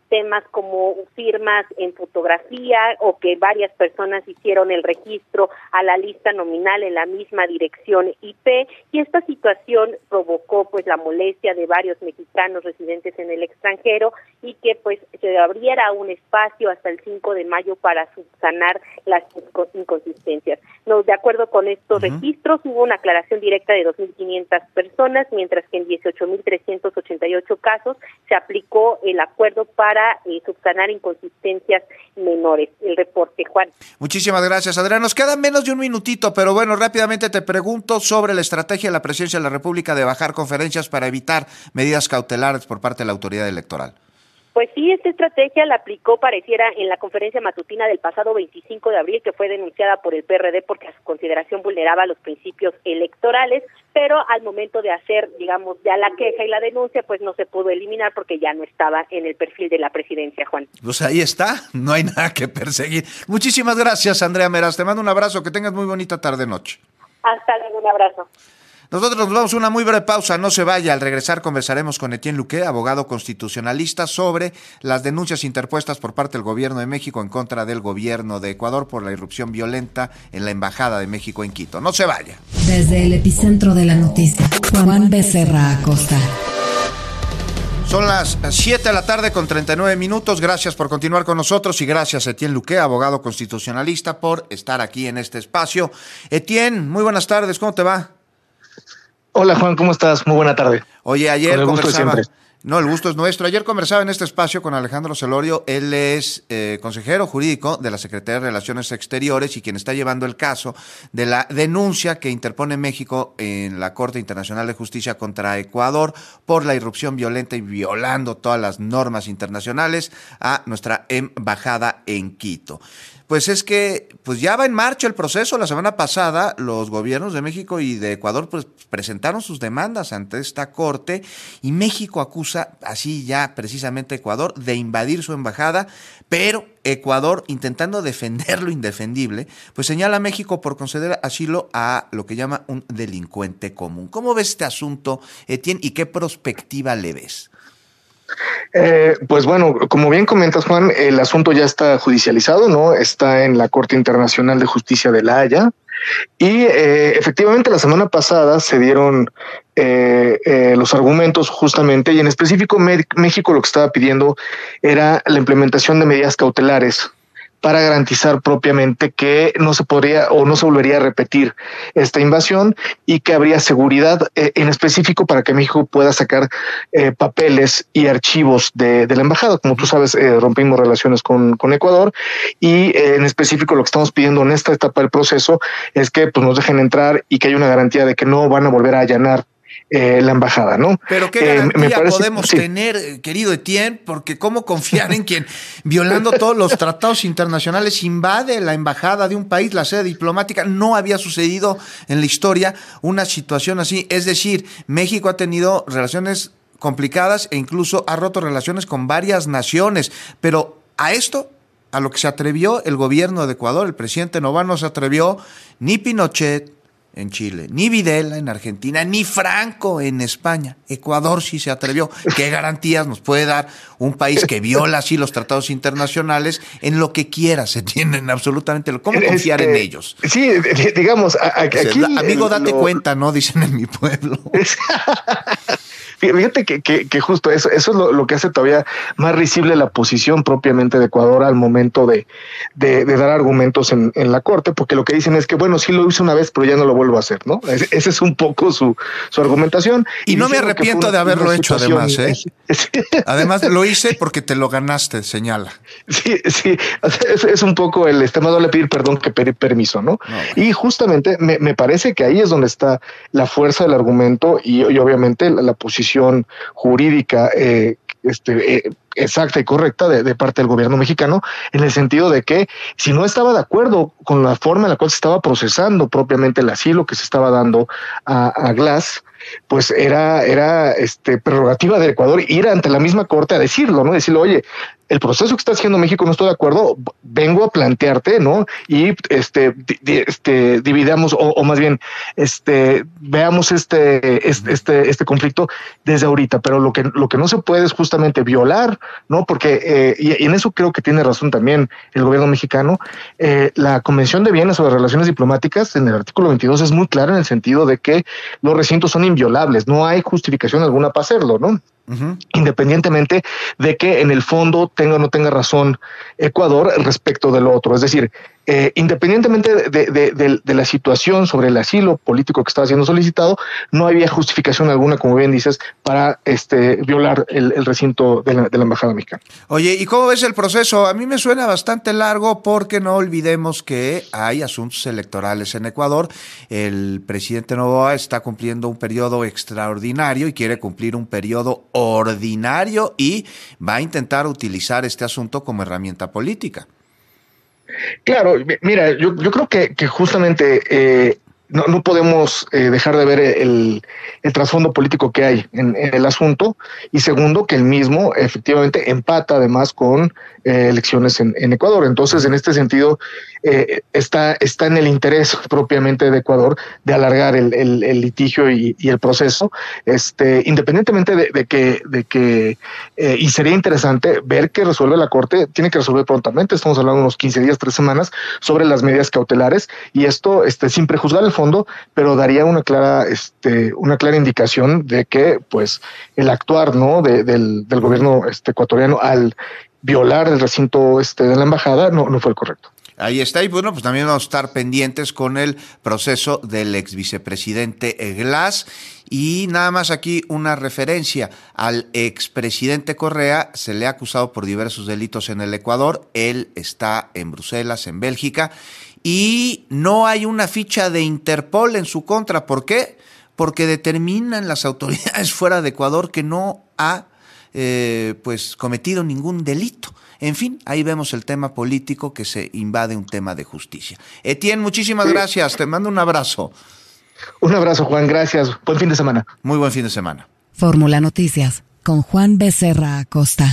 N: temas como firmas en fotografía o que varias personas hicieron el registro a la lista nominal en la misma dirección IP, y esta situación provocó pues la molestia de varios mexicanos residentes en el extranjero y que pues se abriera un espacio hasta el 5 de mayo para subsanar las inconsistencias. No, de acuerdo con estos registros, hubo una aclaración directa de 2.500 personas, mientras que en 18.388 casos se aplicó el acuerdo para subsanar inconsistencias menores. El reporte, Juan.
B: Muchísimas gracias, Adriana. Nos queda menos de un minutito, pero bueno, rápidamente te pregunto sobre la estrategia de la Presidencia de la República de bajar conferencias para evitar medidas cautelares por parte de la autoridad electoral.
N: Pues sí, esta estrategia la aplicó, pareciera, en la conferencia matutina del pasado 25 de abril, que fue denunciada por el PRD porque a su consideración vulneraba los principios electorales, pero al momento de hacer, digamos, ya la queja y la denuncia, pues no se pudo eliminar porque ya no estaba en el perfil de la presidencia, Juan.
B: Pues ahí está, no hay nada que perseguir. Muchísimas gracias, Andrea Meraz. Te mando un abrazo, que tengas muy bonita tarde-noche.
N: Hasta luego, un abrazo.
B: Nosotros nos vamos a una muy breve pausa, no se vaya. Al regresar conversaremos con Etienne Luque, abogado constitucionalista, sobre las denuncias interpuestas por parte del gobierno de México en contra del gobierno de Ecuador por la irrupción violenta en la Embajada de México en Quito. No se vaya.
A: Desde el epicentro de la noticia, Juan Becerra Acosta.
B: Son las 7 de la tarde con 39 minutos. Gracias por continuar con nosotros y gracias a Etienne Luque, abogado constitucionalista, por estar aquí en este espacio. Etienne, muy buenas tardes, ¿cómo te va?
M: Hola Juan, ¿cómo estás? Muy buena tarde.
B: Oye, ayer conversaba...
M: siempre.
B: No, el gusto es nuestro. Ayer conversaba en este espacio con Alejandro Celorio. Él es consejero jurídico de la Secretaría de Relaciones Exteriores y quien está llevando el caso de la denuncia que interpone México en la Corte Internacional de Justicia contra Ecuador por la irrupción violenta y violando todas las normas internacionales a nuestra embajada en Quito. Pues es que pues ya va en marcha el proceso. La semana pasada los gobiernos de México y de Ecuador pues presentaron sus demandas ante esta corte y México acusa así ya precisamente a Ecuador de invadir su embajada, pero Ecuador, intentando defender lo indefendible, pues señala a México por conceder asilo a lo que llama un delincuente común. ¿Cómo ves este asunto, Etienne, y qué perspectiva le ves?
M: Pues bueno, como bien comentas, Juan, el asunto ya está judicializado, ¿no? Está en la Corte Internacional de Justicia de La Haya y efectivamente la semana pasada se dieron los argumentos justamente, y en específico México lo que estaba pidiendo era la implementación de medidas cautelares para garantizar propiamente que no se podría o no se volvería a repetir esta invasión y que habría seguridad en específico para que México pueda sacar papeles y archivos de la embajada. Como tú sabes, rompimos relaciones con Ecuador y en específico lo que estamos pidiendo en esta etapa del proceso es que pues, nos dejen entrar y que haya una garantía de que no van a volver a allanar la embajada, ¿no?
B: Pero qué garantía podemos tener, querido Etienne, porque cómo confiar en quien, violando todos los tratados internacionales, invade la embajada de un país, la sede diplomática. No había sucedido en la historia una situación así. Es decir, México ha tenido relaciones complicadas e incluso ha roto relaciones con varias naciones, pero a esto, a lo que se atrevió el gobierno de Ecuador, el presidente Noboa, no se atrevió ni Pinochet en Chile, ni Videla en Argentina, ni Franco en España. Ecuador sí se atrevió. ¿Qué garantías nos puede dar un país que viola así los tratados internacionales en lo que quiera? Se tienen absolutamente... ¿Cómo confiar en ellos?
M: Sí, digamos, aquí...
B: Amigo, date cuenta, ¿no? Dicen en mi pueblo.
M: Fíjate que justo eso es lo que hace todavía más risible la posición propiamente de Ecuador al momento de dar argumentos en la corte, porque lo que dicen es que, bueno, sí lo hice una vez, pero ya no lo vuelvo a hacer, ¿no? Esa es un poco su argumentación.
B: Y no me arrepiento de haberlo hecho, además, ¿eh? Además, lo hice porque te lo ganaste, señala.
M: Sí, es un poco el más vale pedir perdón que pedir permiso, ¿no? Y justamente me parece que ahí es donde está la fuerza del argumento y obviamente la posición jurídica exacta y correcta de parte del gobierno mexicano, en el sentido de que si no estaba de acuerdo con la forma en la cual se estaba procesando propiamente el asilo que se estaba dando a Glass, pues era prerrogativa de Ecuador ir ante la misma corte a decirlo, ¿no? Decirle, oye, el proceso que está haciendo México no estoy de acuerdo, vengo a plantearte, ¿no? Y dividamos, o más bien, veamos este conflicto desde ahorita, pero lo que no se puede es justamente violar, ¿no? Porque, y en eso creo que tiene razón también el gobierno mexicano, la Convención de Viena sobre Relaciones Diplomáticas, en el artículo 22, es muy clara en el sentido de que los recintos son inviolables, no hay justificación alguna para hacerlo, ¿no? Uh-huh. Independientemente de que en el fondo tenga o no tenga razón Ecuador respecto del otro. Es decir, independientemente de la situación sobre el asilo político que estaba siendo solicitado, no había justificación alguna, como bien dices, para violar el recinto de la Embajada Mexicana.
B: Oye, ¿y cómo ves el proceso? A mí me suena bastante largo porque no olvidemos que hay asuntos electorales en Ecuador. El presidente Noboa está cumpliendo un periodo extraordinario y quiere cumplir un periodo ordinario y va a intentar utilizar este asunto como herramienta política.
M: Claro, mira, yo creo que justamente no podemos dejar de ver el trasfondo político que hay en el asunto, y segundo, que el mismo efectivamente empata además con elecciones en Ecuador. Entonces, en este sentido, está en el interés propiamente de Ecuador de alargar el litigio y el proceso, independientemente de que y sería interesante ver qué resuelve la Corte. Tiene que resolver prontamente, estamos hablando de unos 15 días, 3 semanas, sobre las medidas cautelares, y esto sin prejuzgar el fondo, pero daría una clara indicación de que pues el actuar, ¿no?, del gobierno ecuatoriano al violar el recinto de la embajada no fue el correcto.
B: Ahí está, y bueno, pues también vamos a estar pendientes con el proceso del ex vicepresidente Glass. Y nada más aquí una referencia al expresidente Correa. Se le ha acusado por diversos delitos en el Ecuador. Él está en Bruselas, en Bélgica, y no hay una ficha de Interpol en su contra. ¿Por qué? Porque determinan las autoridades fuera de Ecuador que no ha cometido ningún delito. En fin, ahí vemos el tema político que se invade un tema de justicia. Etienne, muchísimas gracias. Te mando un abrazo.
M: Un abrazo, Juan. Gracias. Buen fin de semana.
B: Muy buen fin de semana.
A: Fórmula Noticias con Juan Becerra Acosta.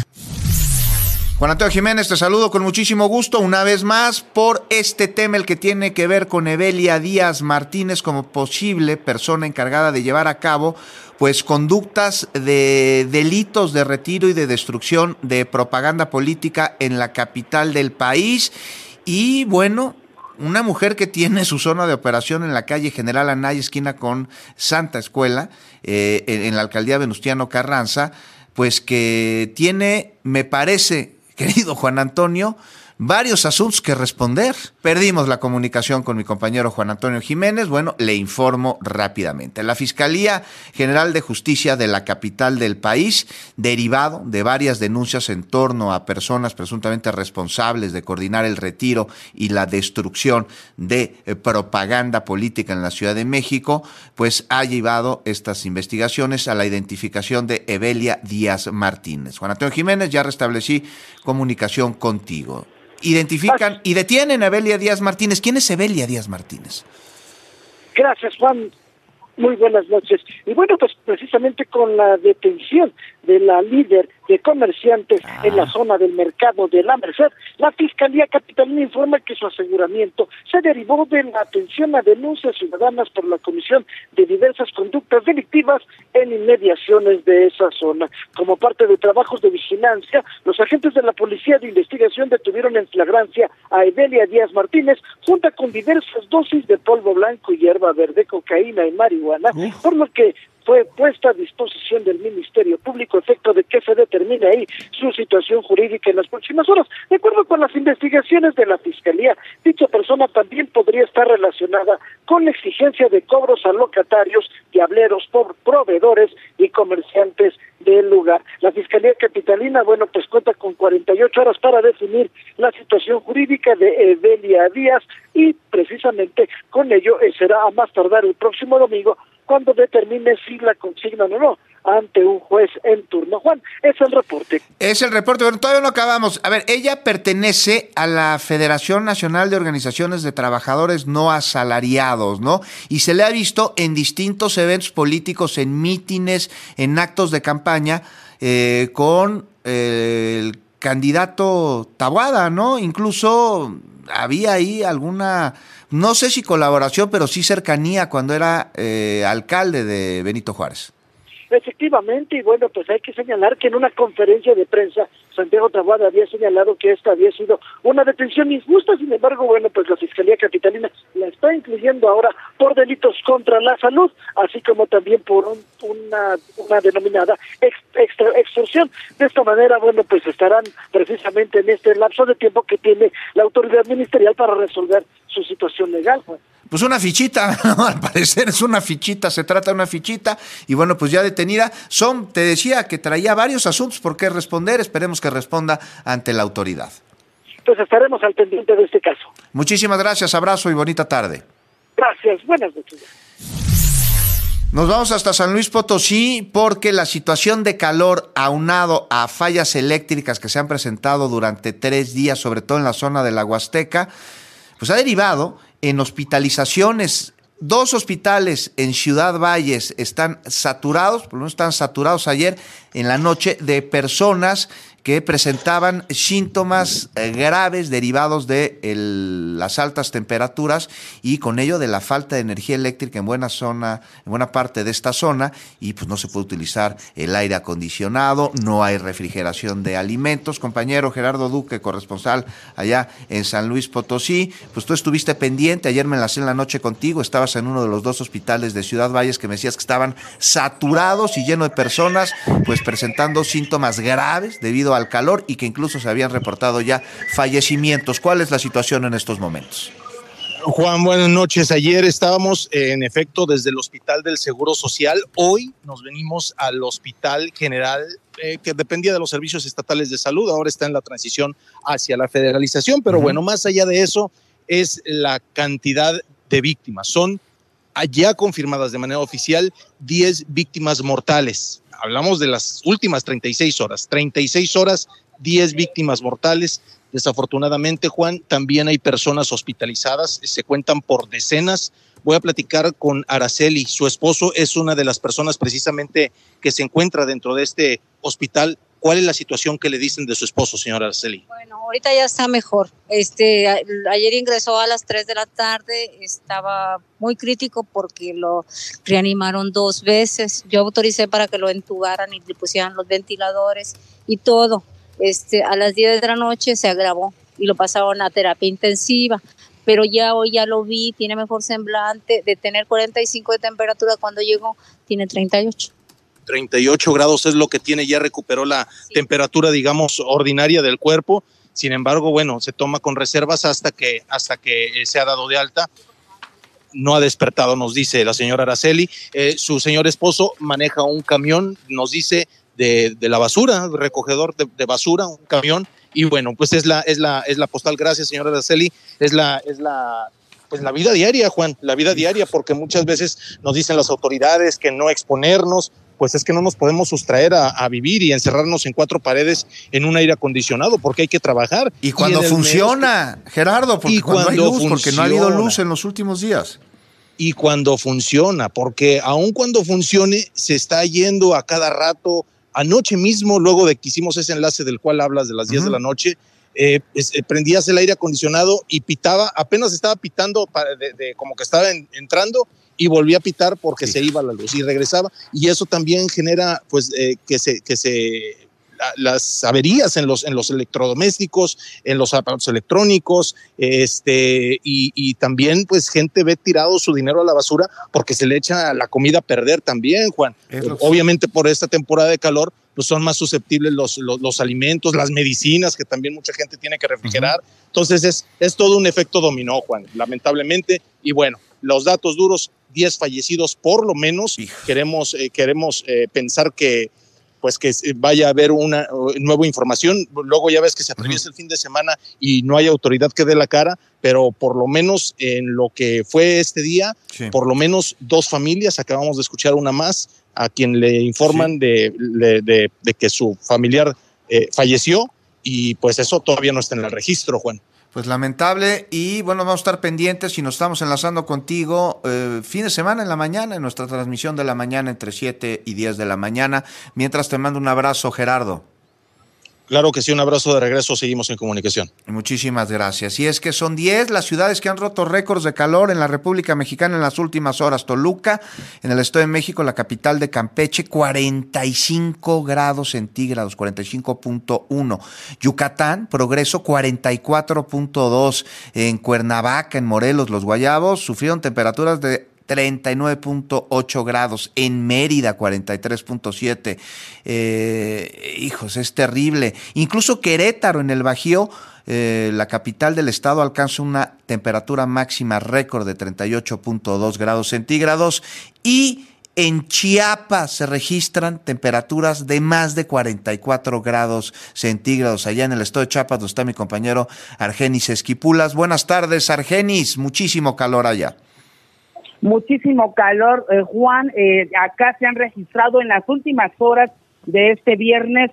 B: Juan Antonio Jiménez, te saludo con muchísimo gusto una vez más por este tema, el que tiene que ver con Evelia Díaz Martínez como posible persona encargada de llevar a cabo pues conductas de delitos de retiro y de destrucción de propaganda política en la capital del país. Y bueno, una mujer que tiene su zona de operación en la calle General Anaya, esquina con Santa Escuela, en la alcaldía Venustiano Carranza, pues que tiene, me parece, querido Juan Antonio, varios asuntos que responder. Perdimos la comunicación con mi compañero Juan Antonio Jiménez. Bueno, le informo rápidamente. La Fiscalía General de Justicia de la capital del país, derivado de varias denuncias en torno a personas presuntamente responsables de coordinar el retiro y la destrucción de propaganda política en la Ciudad de México, pues ha llevado estas investigaciones a la identificación de Evelia Díaz Martínez. Juan Antonio Jiménez, ya restablecí comunicación contigo. Identifican y detienen a Evelia Díaz Martínez. ¿Quién es Evelia Díaz Martínez?
Q: Gracias, Juan. Muy buenas noches. Y bueno, pues precisamente con la detención de la líder de comerciantes en la zona del mercado de la Merced, la Fiscalía Capitalina informa que su aseguramiento se derivó de la atención a denuncias ciudadanas por la comisión de diversas conductas delictivas en inmediaciones de esa zona. Como parte de trabajos de vigilancia, los agentes de la Policía de Investigación detuvieron en flagrancia a Evelia Díaz Martínez junto con diversas dosis de polvo blanco y hierba verde, cocaína y marihuana, por lo que fue puesta a disposición del Ministerio Público, efecto de que se determine ahí su situación jurídica en las próximas horas. De acuerdo con las investigaciones de la Fiscalía, dicha persona también podría estar relacionada con la exigencia de cobros a locatarios, diableros, proveedores y comerciantes del lugar. La Fiscalía Capitalina, bueno, pues cuenta con 48 horas para definir la situación jurídica de Evelia Díaz, y precisamente con ello será a más tardar el próximo domingo cuando determine si la consignan o no ante un juez en turno. Juan, es el reporte.
B: Es el reporte, pero todavía no acabamos. A ver, ella pertenece a la Federación Nacional de Organizaciones de Trabajadores No Asalariados, ¿no? Y se le ha visto en distintos eventos políticos, en mítines, en actos de campaña, con el candidato Taboada, ¿no? Incluso había ahí alguna, no sé si colaboración, pero sí cercanía cuando era alcalde de Benito Juárez.
Q: Efectivamente, y bueno, pues hay que señalar que en una conferencia de prensa Santiago Taboada había señalado que esta había sido una detención injusta. Sin embargo, bueno, pues la Fiscalía Capitalina la está incluyendo ahora por delitos contra la salud, así como también por una denominada extorsión. De esta manera, bueno, pues estarán precisamente en este lapso de tiempo que tiene la autoridad ministerial para resolver su situación legal, Juan.
B: Pues una fichita, ¿no? Al parecer es una fichita, se trata de una fichita, y bueno, pues ya detenida. Te decía que traía varios asuntos por qué responder, esperemos que responda ante la autoridad.
Q: Pues estaremos al pendiente de este caso.
B: Muchísimas gracias, abrazo y bonita tarde.
Q: Gracias, buenas noches.
B: Nos vamos hasta San Luis Potosí porque la situación de calor aunado a fallas eléctricas que se han presentado durante 3 días, sobre todo en la zona de la Huasteca, pues ha derivado en hospitalizaciones. 2 hospitales en Ciudad Valles están saturados, por lo menos están saturados ayer en la noche, de personas que presentaban síntomas graves derivados de las altas temperaturas y con ello de la falta de energía eléctrica en buena parte de esta zona, y pues no se puede utilizar el aire acondicionado, no hay refrigeración de alimentos. Compañero Gerardo Duque, corresponsal allá en San Luis Potosí, pues tú estuviste pendiente, ayer me enlacé en la noche contigo, estabas en uno de los 2 hospitales de Ciudad Valles que me decías que estaban saturados y lleno de personas pues presentando síntomas graves debido al calor y que incluso se habían reportado ya fallecimientos. ¿Cuál es la situación en estos momentos?
J: Juan, buenas noches. Ayer estábamos en efecto desde el Hospital del Seguro Social. Hoy nos venimos al Hospital General que dependía de los servicios estatales de salud. Ahora está en la transición hacia la federalización, pero bueno, más allá de eso es la cantidad de víctimas. Son ya confirmadas de manera oficial 10 víctimas mortales. Hablamos de las últimas 36 horas. 36 horas, 10 víctimas mortales. Desafortunadamente, Juan, también hay personas hospitalizadas, se cuentan por decenas. Voy a platicar con Araceli, su esposo es una de las personas precisamente que se encuentra dentro de este hospital. ¿Cuál es la situación que le dicen de su esposo, señora Araceli?
O: Bueno, ahorita ya está mejor. Ayer ingresó a las 3 de la tarde, estaba muy crítico porque lo reanimaron 2 veces. Yo autoricé para que lo entubaran y le pusieran los ventiladores y todo. A las 10 de la noche se agravó y lo pasaron a terapia intensiva. Pero hoy ya lo vi, tiene mejor semblante, de tener 45 de temperatura cuando llegó, tiene 38.
J: 38 grados es lo que tiene, ya recuperó la temperatura, digamos, ordinaria del cuerpo. Sin embargo, bueno, se toma con reservas hasta que se ha dado de alta. No ha despertado, nos dice la señora Araceli. Su señor esposo maneja un camión, nos dice, de la basura, recogedor de basura, un camión. Y bueno, pues es la postal. Gracias, señora Araceli. Es la vida diaria, Juan, la vida diaria, porque muchas veces nos dicen las autoridades que no exponernos, pues es que no nos podemos sustraer a vivir y encerrarnos en 4 paredes en un aire acondicionado, porque hay que trabajar.
B: Y cuando funciona, Gerardo, porque cuando hay luz, porque no ha habido luz en los últimos días.
J: Y cuando funciona, porque aun cuando funcione, se está yendo a cada rato. Anoche mismo, luego de que hicimos ese enlace del cual hablas de las 10 de la noche, prendías el aire acondicionado y pitaba, apenas estaba pitando como que estaba entrando y volvía a pitar porque se iba la luz y regresaba, y eso también genera pues las averías en los electrodomésticos, en los aparatos electrónicos, y también pues gente ve tirado su dinero a la basura porque se le echa la comida a perder también, Juan. Obviamente por esta temporada de calor pues son más susceptibles los alimentos, las medicinas, que también mucha gente tiene que refrigerar. Entonces es todo un efecto dominó, Juan, lamentablemente. Y bueno, los datos duros, 10 fallecidos por lo menos. Queremos pensar que vaya a haber una nueva información. Luego ya ves que se atraviesa el fin de semana y no hay autoridad que dé la cara, pero por lo menos en lo que fue este día, por lo menos 2 familias, acabamos de escuchar una más, a quien le informan de que su familiar falleció, y pues eso todavía no está en el registro, Juan.
B: Pues lamentable, y bueno, vamos a estar pendientes y nos estamos enlazando contigo fin de semana en la mañana, en nuestra transmisión de la mañana entre 7 y 10 de la mañana. Mientras te mando un abrazo, Gerardo.
J: Claro que sí, un abrazo de regreso, seguimos en comunicación.
B: Muchísimas gracias. Y es que son 10 las ciudades que han roto récords de calor en la República Mexicana en las últimas horas. Toluca, en el Estado de México, la capital de Campeche, 45 grados centígrados, 45.1. Yucatán, Progreso, 44.2. En Cuernavaca, en Morelos, Los Guayabos, sufrieron temperaturas de 39.8 grados, en Mérida 43.7, hijos, es terrible. Incluso Querétaro, en el Bajío, la capital del estado, alcanza una temperatura máxima récord de 38.2 grados centígrados, y en Chiapas se registran temperaturas de más de 44 grados centígrados, allá en el estado de Chiapas, donde está mi compañero Argenis Esquipulas. Buenas tardes, Argenis, muchísimo calor allá.
H: Muchísimo calor, Juan. Acá se han registrado en las últimas horas de este viernes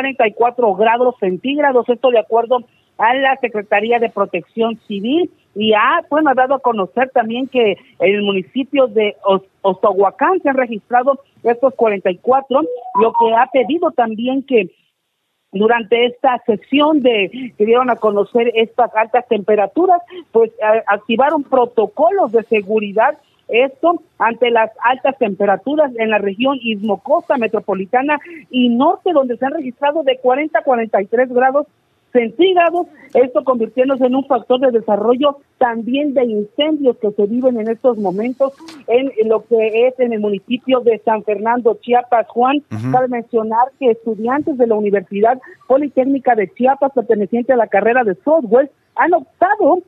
H: 44 grados centígrados, esto de acuerdo a la Secretaría de Protección Civil, y ha dado a conocer también que en el municipio de Ozohuacán se han registrado estos 44, lo que ha pedido también que durante esta sesión que dieron a conocer estas altas temperaturas, pues activaron protocolos de seguridad, esto ante las altas temperaturas en la región Istmo-Costa Metropolitana y Norte, donde se han registrado de 40 a 43 grados centígrados, esto convirtiéndose en un factor de desarrollo también de incendios que se viven en estos momentos en lo que es en el municipio de San Fernando, Chiapas. Juan, cabe mencionar que estudiantes de la Universidad Politécnica de Chiapas, perteneciente a la carrera de software, han optado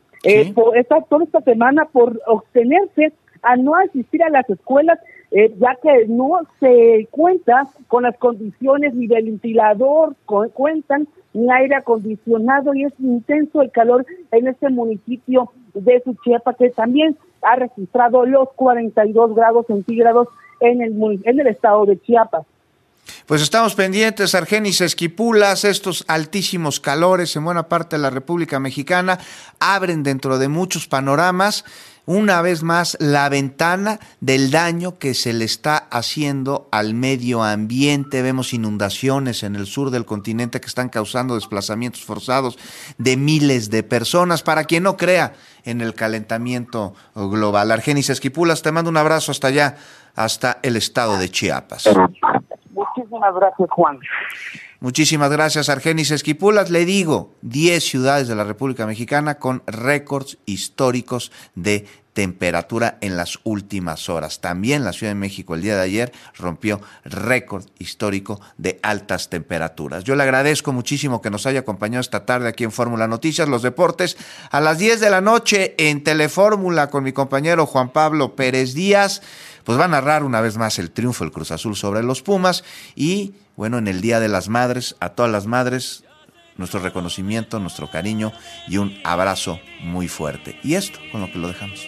H: toda esta semana por obtenerse a no asistir a las escuelas, ya que no se cuenta con las condiciones ni de ventilador, cuentan ni aire acondicionado, y es intenso el calor en este municipio de Suchiapa, que también ha registrado los 42 grados centígrados en el estado de Chiapas.
B: Pues estamos pendientes, Argenis Esquipulas. Estos altísimos calores en buena parte de la República Mexicana abren dentro de muchos panoramas una vez más la ventana del daño que se le está haciendo al medio ambiente. Vemos inundaciones en el sur del continente que están causando desplazamientos forzados de miles de personas. Para quien no crea en el calentamiento global, Argenis Esquipulas, te mando un abrazo hasta allá, hasta el estado de Chiapas.
H: Muchísimas gracias, Juan.
B: Muchísimas gracias, Argenis Esquipulas. Le digo, 10 ciudades de la República Mexicana con récords históricos de temperatura en las últimas horas. También la Ciudad de México el día de ayer rompió récord histórico de altas temperaturas. Yo le agradezco muchísimo que nos haya acompañado esta tarde aquí en Fórmula Noticias. Los deportes a las 10 de la noche en Telefórmula con mi compañero Juan Pablo Pérez Díaz. Pues va a narrar una vez más el triunfo del Cruz Azul sobre los Pumas. Y bueno, en el Día de las Madres, a todas las madres, nuestro reconocimiento, nuestro cariño y un abrazo muy fuerte. Y esto, con lo que lo dejamos.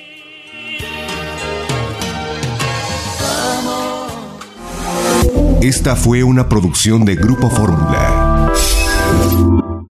P: Esta fue una producción de Grupo Fórmula.